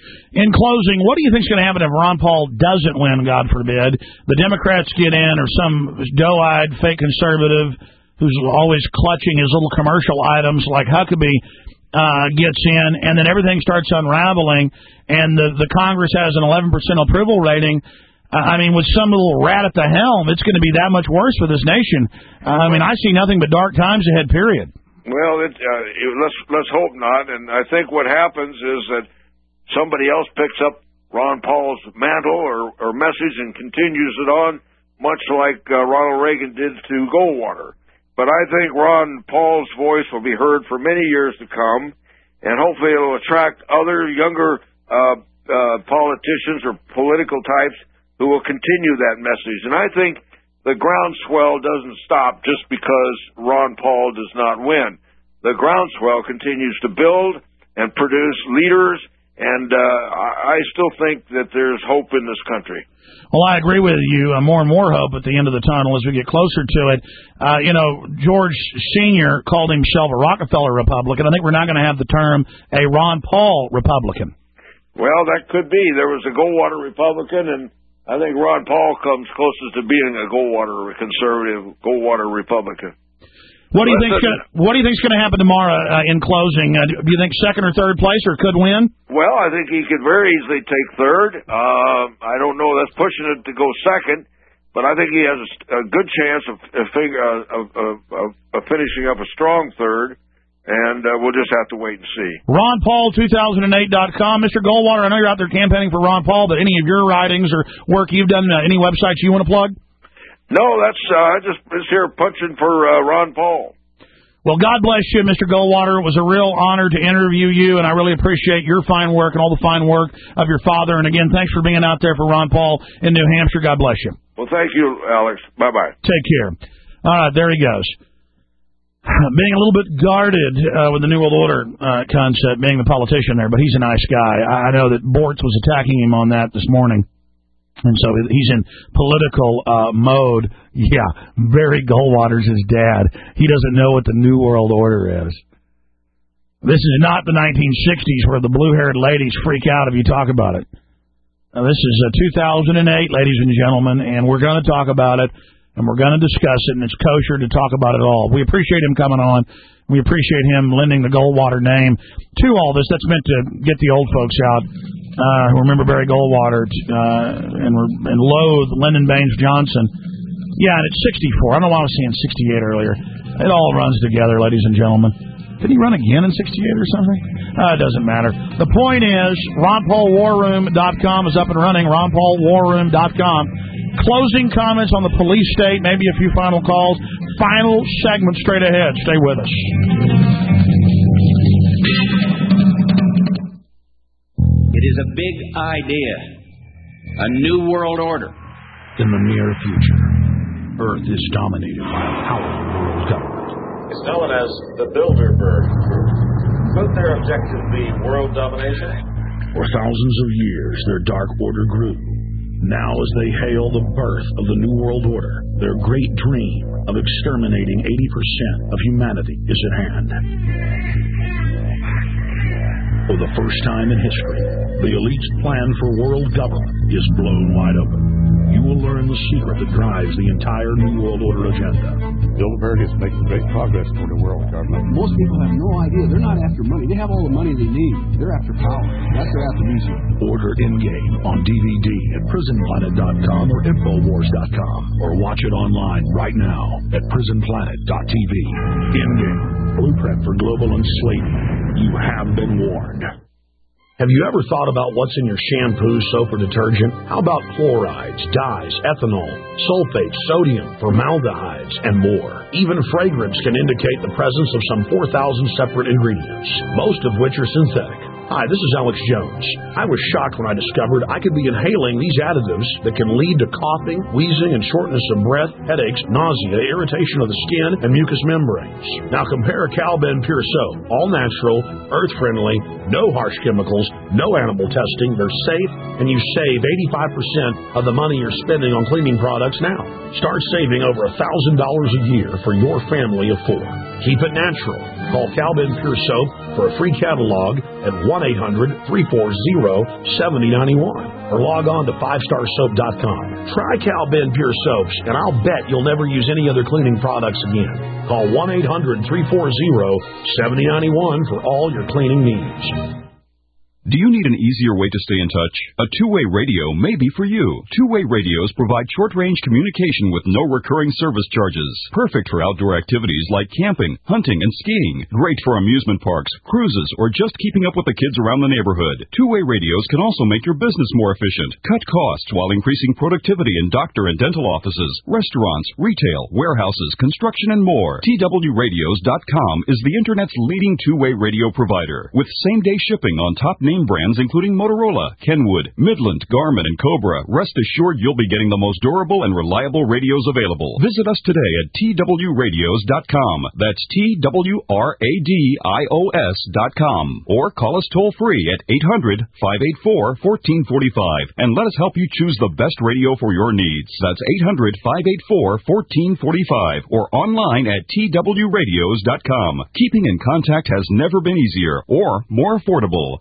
In closing, what do you think is going to happen if Ron Paul doesn't win, God forbid? The Democrats get in, or some doe-eyed fake conservative who's always clutching his little commercial items like Huckabee uh, gets in, and then everything starts unraveling, and the, the Congress has an eleven percent approval rating. Uh, I mean, with some little rat at the helm, it's going to be that much worse for this nation. Uh, I mean, I see nothing but dark times ahead, period. Well, it, uh, it, let's let's hope not, and I think what happens is that somebody else picks up Ron Paul's mantle or, or message and continues it on, much like uh, Ronald Reagan did to Goldwater. But I think Ron Paul's voice will be heard for many years to come, and hopefully it will attract other younger uh, uh, politicians or political types who will continue that message. And I think the groundswell doesn't stop just because Ron Paul does not win. The groundswell continues to build and produce leaders, and uh, I still think that there's hope in this country. Well, I agree with you. Uh, more and more hope at the end of the tunnel as we get closer to it. Uh, you know, George Senior called himself a Rockefeller Republican. I think we're not going to have the term a Ron Paul Republican. Well, that could be. There was a Goldwater Republican, and I think Ron Paul comes closest to being a Goldwater conservative, Goldwater Republican. What do you think? What do you think is going to happen tomorrow? Uh, in closing, uh, do you think second or third place, or could win? Well, I think he could very easily take third. Uh, I don't know. That's pushing it to go second, but I think he has a, a good chance of of, of, of, of, of finishing up a strong third. And uh, we'll just have to wait and see. Ron Paul two thousand eight dot com. Mister Goldwater, I know you're out there campaigning for Ron Paul, but any of your writings or work you've done, uh, any websites you want to plug? No, that's uh, I just was here punching for uh, Ron Paul. Well, God bless you, Mister Goldwater. It was a real honor to interview you, and I really appreciate your fine work and all the fine work of your father. And again, thanks for being out there for Ron Paul in New Hampshire. God bless you. Well, thank you, Alex. Bye-bye. Take care. All right, there he goes. being a little bit guarded uh, with the New World Order uh, concept, being the politician there, but he's a nice guy. I know that Bortz was attacking him on that this morning, and so he's in political uh, mode. Yeah, Barry Goldwater's his dad. He doesn't know what the New World Order is. This is not the nineteen sixties where the blue-haired ladies freak out if you talk about it. Now, this is uh, two thousand eight, ladies and gentlemen, and we're going to talk about it. And we're going to discuss it, and it's kosher to talk about it all. We appreciate him coming on. We appreciate him lending the Goldwater name to all this. That's meant to get the old folks out uh, who remember Barry Goldwater uh, and, and loathe Lyndon Baines Johnson. Yeah, and it's sixty-four. I don't know why I was saying sixty-eight earlier. It all runs together, ladies and gentlemen. Did he run again in sixty-eight or something? Uh, it doesn't matter. The point is, Ron Paul War Room dot com is up and running, Ron Paul War Room dot com. Closing comments on the police state, maybe a few final calls. Final segment straight ahead. Stay with us. It is a big idea. A new world order. In the near future, Earth is dominated by a powerful world government. It's known as the Bilderberg Group. Could their objective be world domination? For thousands of years, their dark order grew. Now, as they hail the birth of the New World Order, their great dream of exterminating eighty percent of humanity is at hand. For the first time in history, the elite's plan for world government is blown wide open. You will learn the secret that drives the entire New World Order agenda. Bilderberg is making great progress toward a world government. Most people have no idea. They're not after money. They have all the money they need. They're after power. That's their after Order in-game on D V D at prison planet dot com or infowars dot com, or watch it online right now at prison planet dot t v. In-game, blueprint for global enslavement. You have been warned. Have you ever thought about what's in your shampoo, soap, or detergent? How about chlorides, dyes, ethanol, sulfates, sodium, formaldehydes, and more? Even fragrance can indicate the presence of some four thousand separate ingredients, most of which are synthetic. Hi, this is Alex Jones. I was shocked when I discovered I could be inhaling these additives that can lead to coughing, wheezing, and shortness of breath, headaches, nausea, irritation of the skin, and mucous membranes. Now compare Cal-Ben Pure Soap. All natural, earth-friendly, no harsh chemicals, no animal testing. They're safe, and you save eighty-five percent of the money you're spending on cleaning products now. Start saving over one thousand dollars a year for your family of four. Keep it natural. Call Cal-Ben Pure Soap for a free catalog at one eight hundred, three four zero, seven zero nine one or log on to five star soap dot com. Try Cal-Ben Pure Soaps, and I'll bet you'll never use any other cleaning products again. Call one eight hundred, three four zero, seven zero nine one for all your cleaning needs. Do you need an easier way to stay in touch? A two-way radio may be for you. Two-way radios provide short-range communication with no recurring service charges. Perfect for outdoor activities like camping, hunting, and skiing. Great for amusement parks, cruises, or just keeping up with the kids around the neighborhood. Two-way radios can also make your business more efficient. Cut costs while increasing productivity in doctor and dental offices, restaurants, retail, warehouses, construction, and more. T W radios dot com is the Internet's leading two-way radio provider. With same-day shipping on top name brands including Motorola, Kenwood, Midland, Garmin, and Cobra, rest assured you'll be getting the most durable and reliable radios available. Visit us today at T W radios dot com. That's T W R A D I O S dot com. Or call us toll-free at eight hundred, five eight four, one four four five and let us help you choose the best radio for your needs. That's eight hundred, five eight four, one four four five or online at T W radios dot com. Keeping in contact has never been easier or more affordable.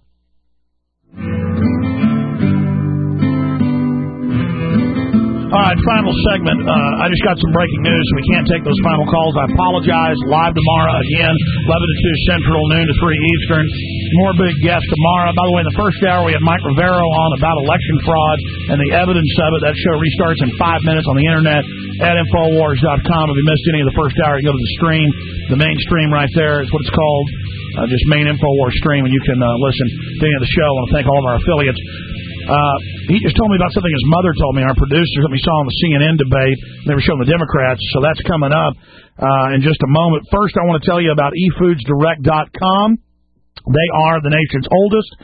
All right, final segment. Uh, I just got some breaking news. We can't take those final calls. I apologize. Live tomorrow again, eleven to two Central, noon to three Eastern. More big guests tomorrow. By the way, in the first hour, we had Mike Rivero on about election fraud and the evidence of it. That show restarts in five minutes on the internet at infowars dot com. If you missed any of the first hour, you go to the stream. The main stream right there is what it's called. Uh, just main InfoWars stream, and you can uh, listen to any of the show. I want to thank all of our affiliates. Uh, he just told me about something his mother told me, our producer, that we saw on the C N N debate. They were showing the Democrats, so that's coming up uh, in just a moment. First, I want to tell you about e foods direct dot com. They are the nation's oldest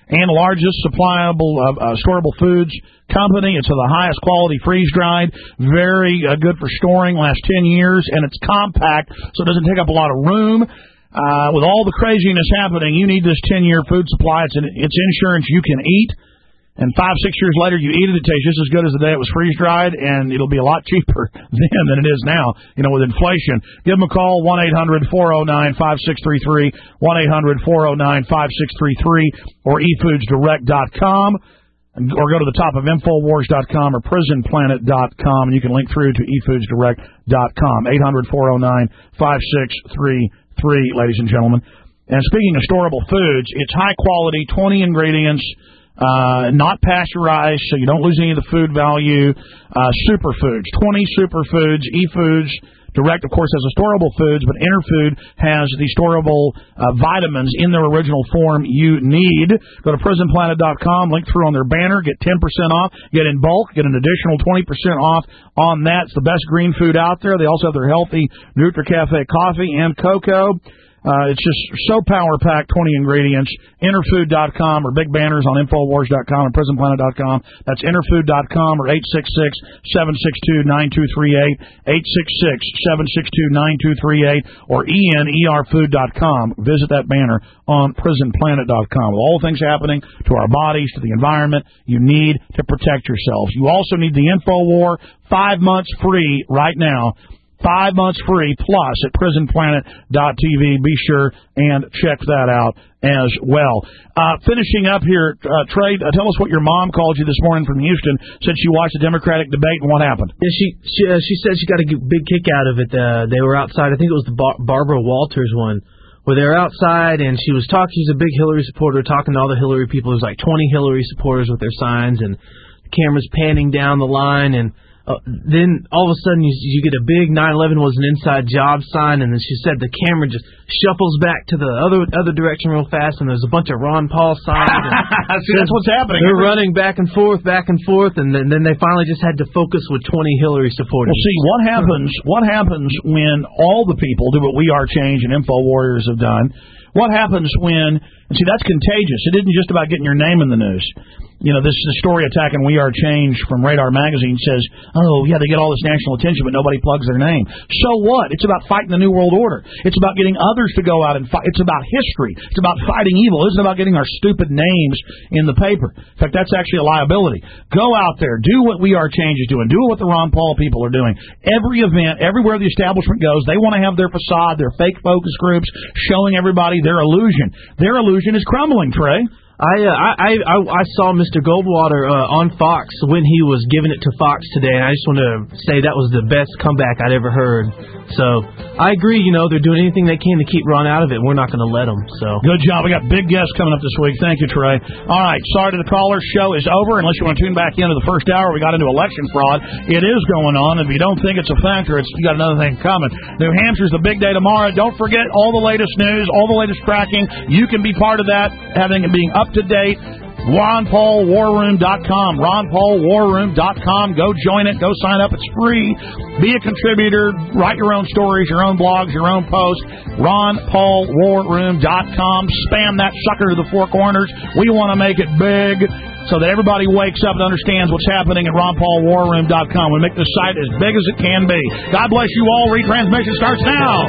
and largest supplyable uh, uh, storable foods company. It's of the highest quality, freeze-dried, very uh, good for storing, lasts ten years, and it's compact, so it doesn't take up a lot of room. Uh, with all the craziness happening, you need this ten-year food supply. It's, an, it's insurance you can eat. And five, six years later, you eat it, it tastes just as good as the day it was freeze-dried, and it'll be a lot cheaper then than it is now, you know, with inflation. Give them a call, one eight hundred four oh nine five six three three, one eight hundred four oh nine five six three three, or e foods direct dot com, or go to the top of infowars dot com or prison planet dot com, and you can link through to e foods direct dot com, eight hundred four oh nine five six three three, ladies and gentlemen. And speaking of storable foods, it's high quality, twenty ingredients, Uh, not pasteurized, so you don't lose any of the food value. Uh, superfoods, twenty superfoods. eFoods Direct, of course, has the storable foods, but Interfood has the storable uh, vitamins in their original form you need. Go to prison planet dot com, link through on their banner, get ten percent off, get in bulk, get an additional twenty percent off on that. It's the best green food out there. They also have their healthy NutriCafe coffee and cocoa. Uh, it's just so power-packed, twenty ingredients. Interfood dot com or big banners on infowars dot com and prison planet dot com. That's interfood dot com or eight six six, seven six two, nine two three eight, eight six six, seven six two, nine two three eight, or E N E R food dot com. Visit that banner on prison planet dot com. With all the things happening to our bodies, to the environment, you need to protect yourselves. You also need the InfoWar, five months free right now. Five months free plus at prison planet dot t v. Be sure and check that out as well. Uh, finishing up here, uh, Trey, uh, tell us what your mom called you this morning from Houston. Said she watched the Democratic debate, and what happened? Yeah, she she, uh, she said she got a big kick out of it. Uh, they were outside. I think it was the Bar- Barbara Walters one, where they were outside, and she was talking. She's a big Hillary supporter, talking to all the Hillary people. There's like twenty Hillary supporters with their signs, and the camera's panning down the line, and Uh, then all of a sudden you, you get a big nine eleven was an inside job sign, and then she said the camera just shuffles back to the other other direction real fast, and there's a bunch of Ron Paul signs. And See, that's what's happening. They're running back and forth, back and forth, and then, then they finally just had to focus with twenty Hillary supporters. Well, see, what happens, what happens when all the people do what We Are Change and Info Warriors have done? What happens when, and see, that's contagious. It isn't just about getting your name in the news. You know, this the story attacking We Are Change from Radar Magazine says, oh, yeah, they get all this national attention, but nobody plugs their name. So what? It's about fighting the New World Order. It's about getting others to go out and fight. It's about history. It's about fighting evil. It isn't about getting our stupid names in the paper. In fact, that's actually a liability. Go out there. Do what We Are Change is doing. Do what the Ron Paul people are doing. Every event, everywhere the establishment goes, they want to have their facade, their fake focus groups, showing everybody their illusion. Their illusion is crumbling, Trey. I, uh, I I I saw Mister Goldwater uh, on Fox when he was giving it to Fox today, and I just want to say that was the best comeback I'd ever heard. So I agree. You know, they're doing anything they can to keep Ron out of it. We're not going to let them. So good job. We got big guests coming up this week. Thank you, Trey. All right, sorry to the callers. Show is over. Unless you want to tune back into the first hour, we got into election fraud. It is going on. If you don't think it's a factor, it's you got another thing coming. New Hampshire's the big day tomorrow. Don't forget all the latest news, all the latest tracking. You can be part of that, having it being up to date. Ron Paul War Room dot com. Ron Paul War Room dot com. Go join it. Go sign up. It's free. Be a contributor. Write your own stories, your own blogs, your own posts. Ron Paul War Room dot com. Spam that sucker to the four corners. We want to make it big so that everybody wakes up and understands what's happening at Ron Paul War Room dot com. We make the site as big as it can be. God bless you all. Retransmission starts now.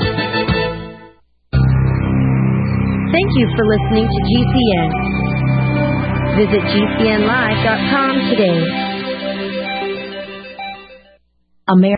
Thank you for listening to G C N. Visit G C N live dot com today. America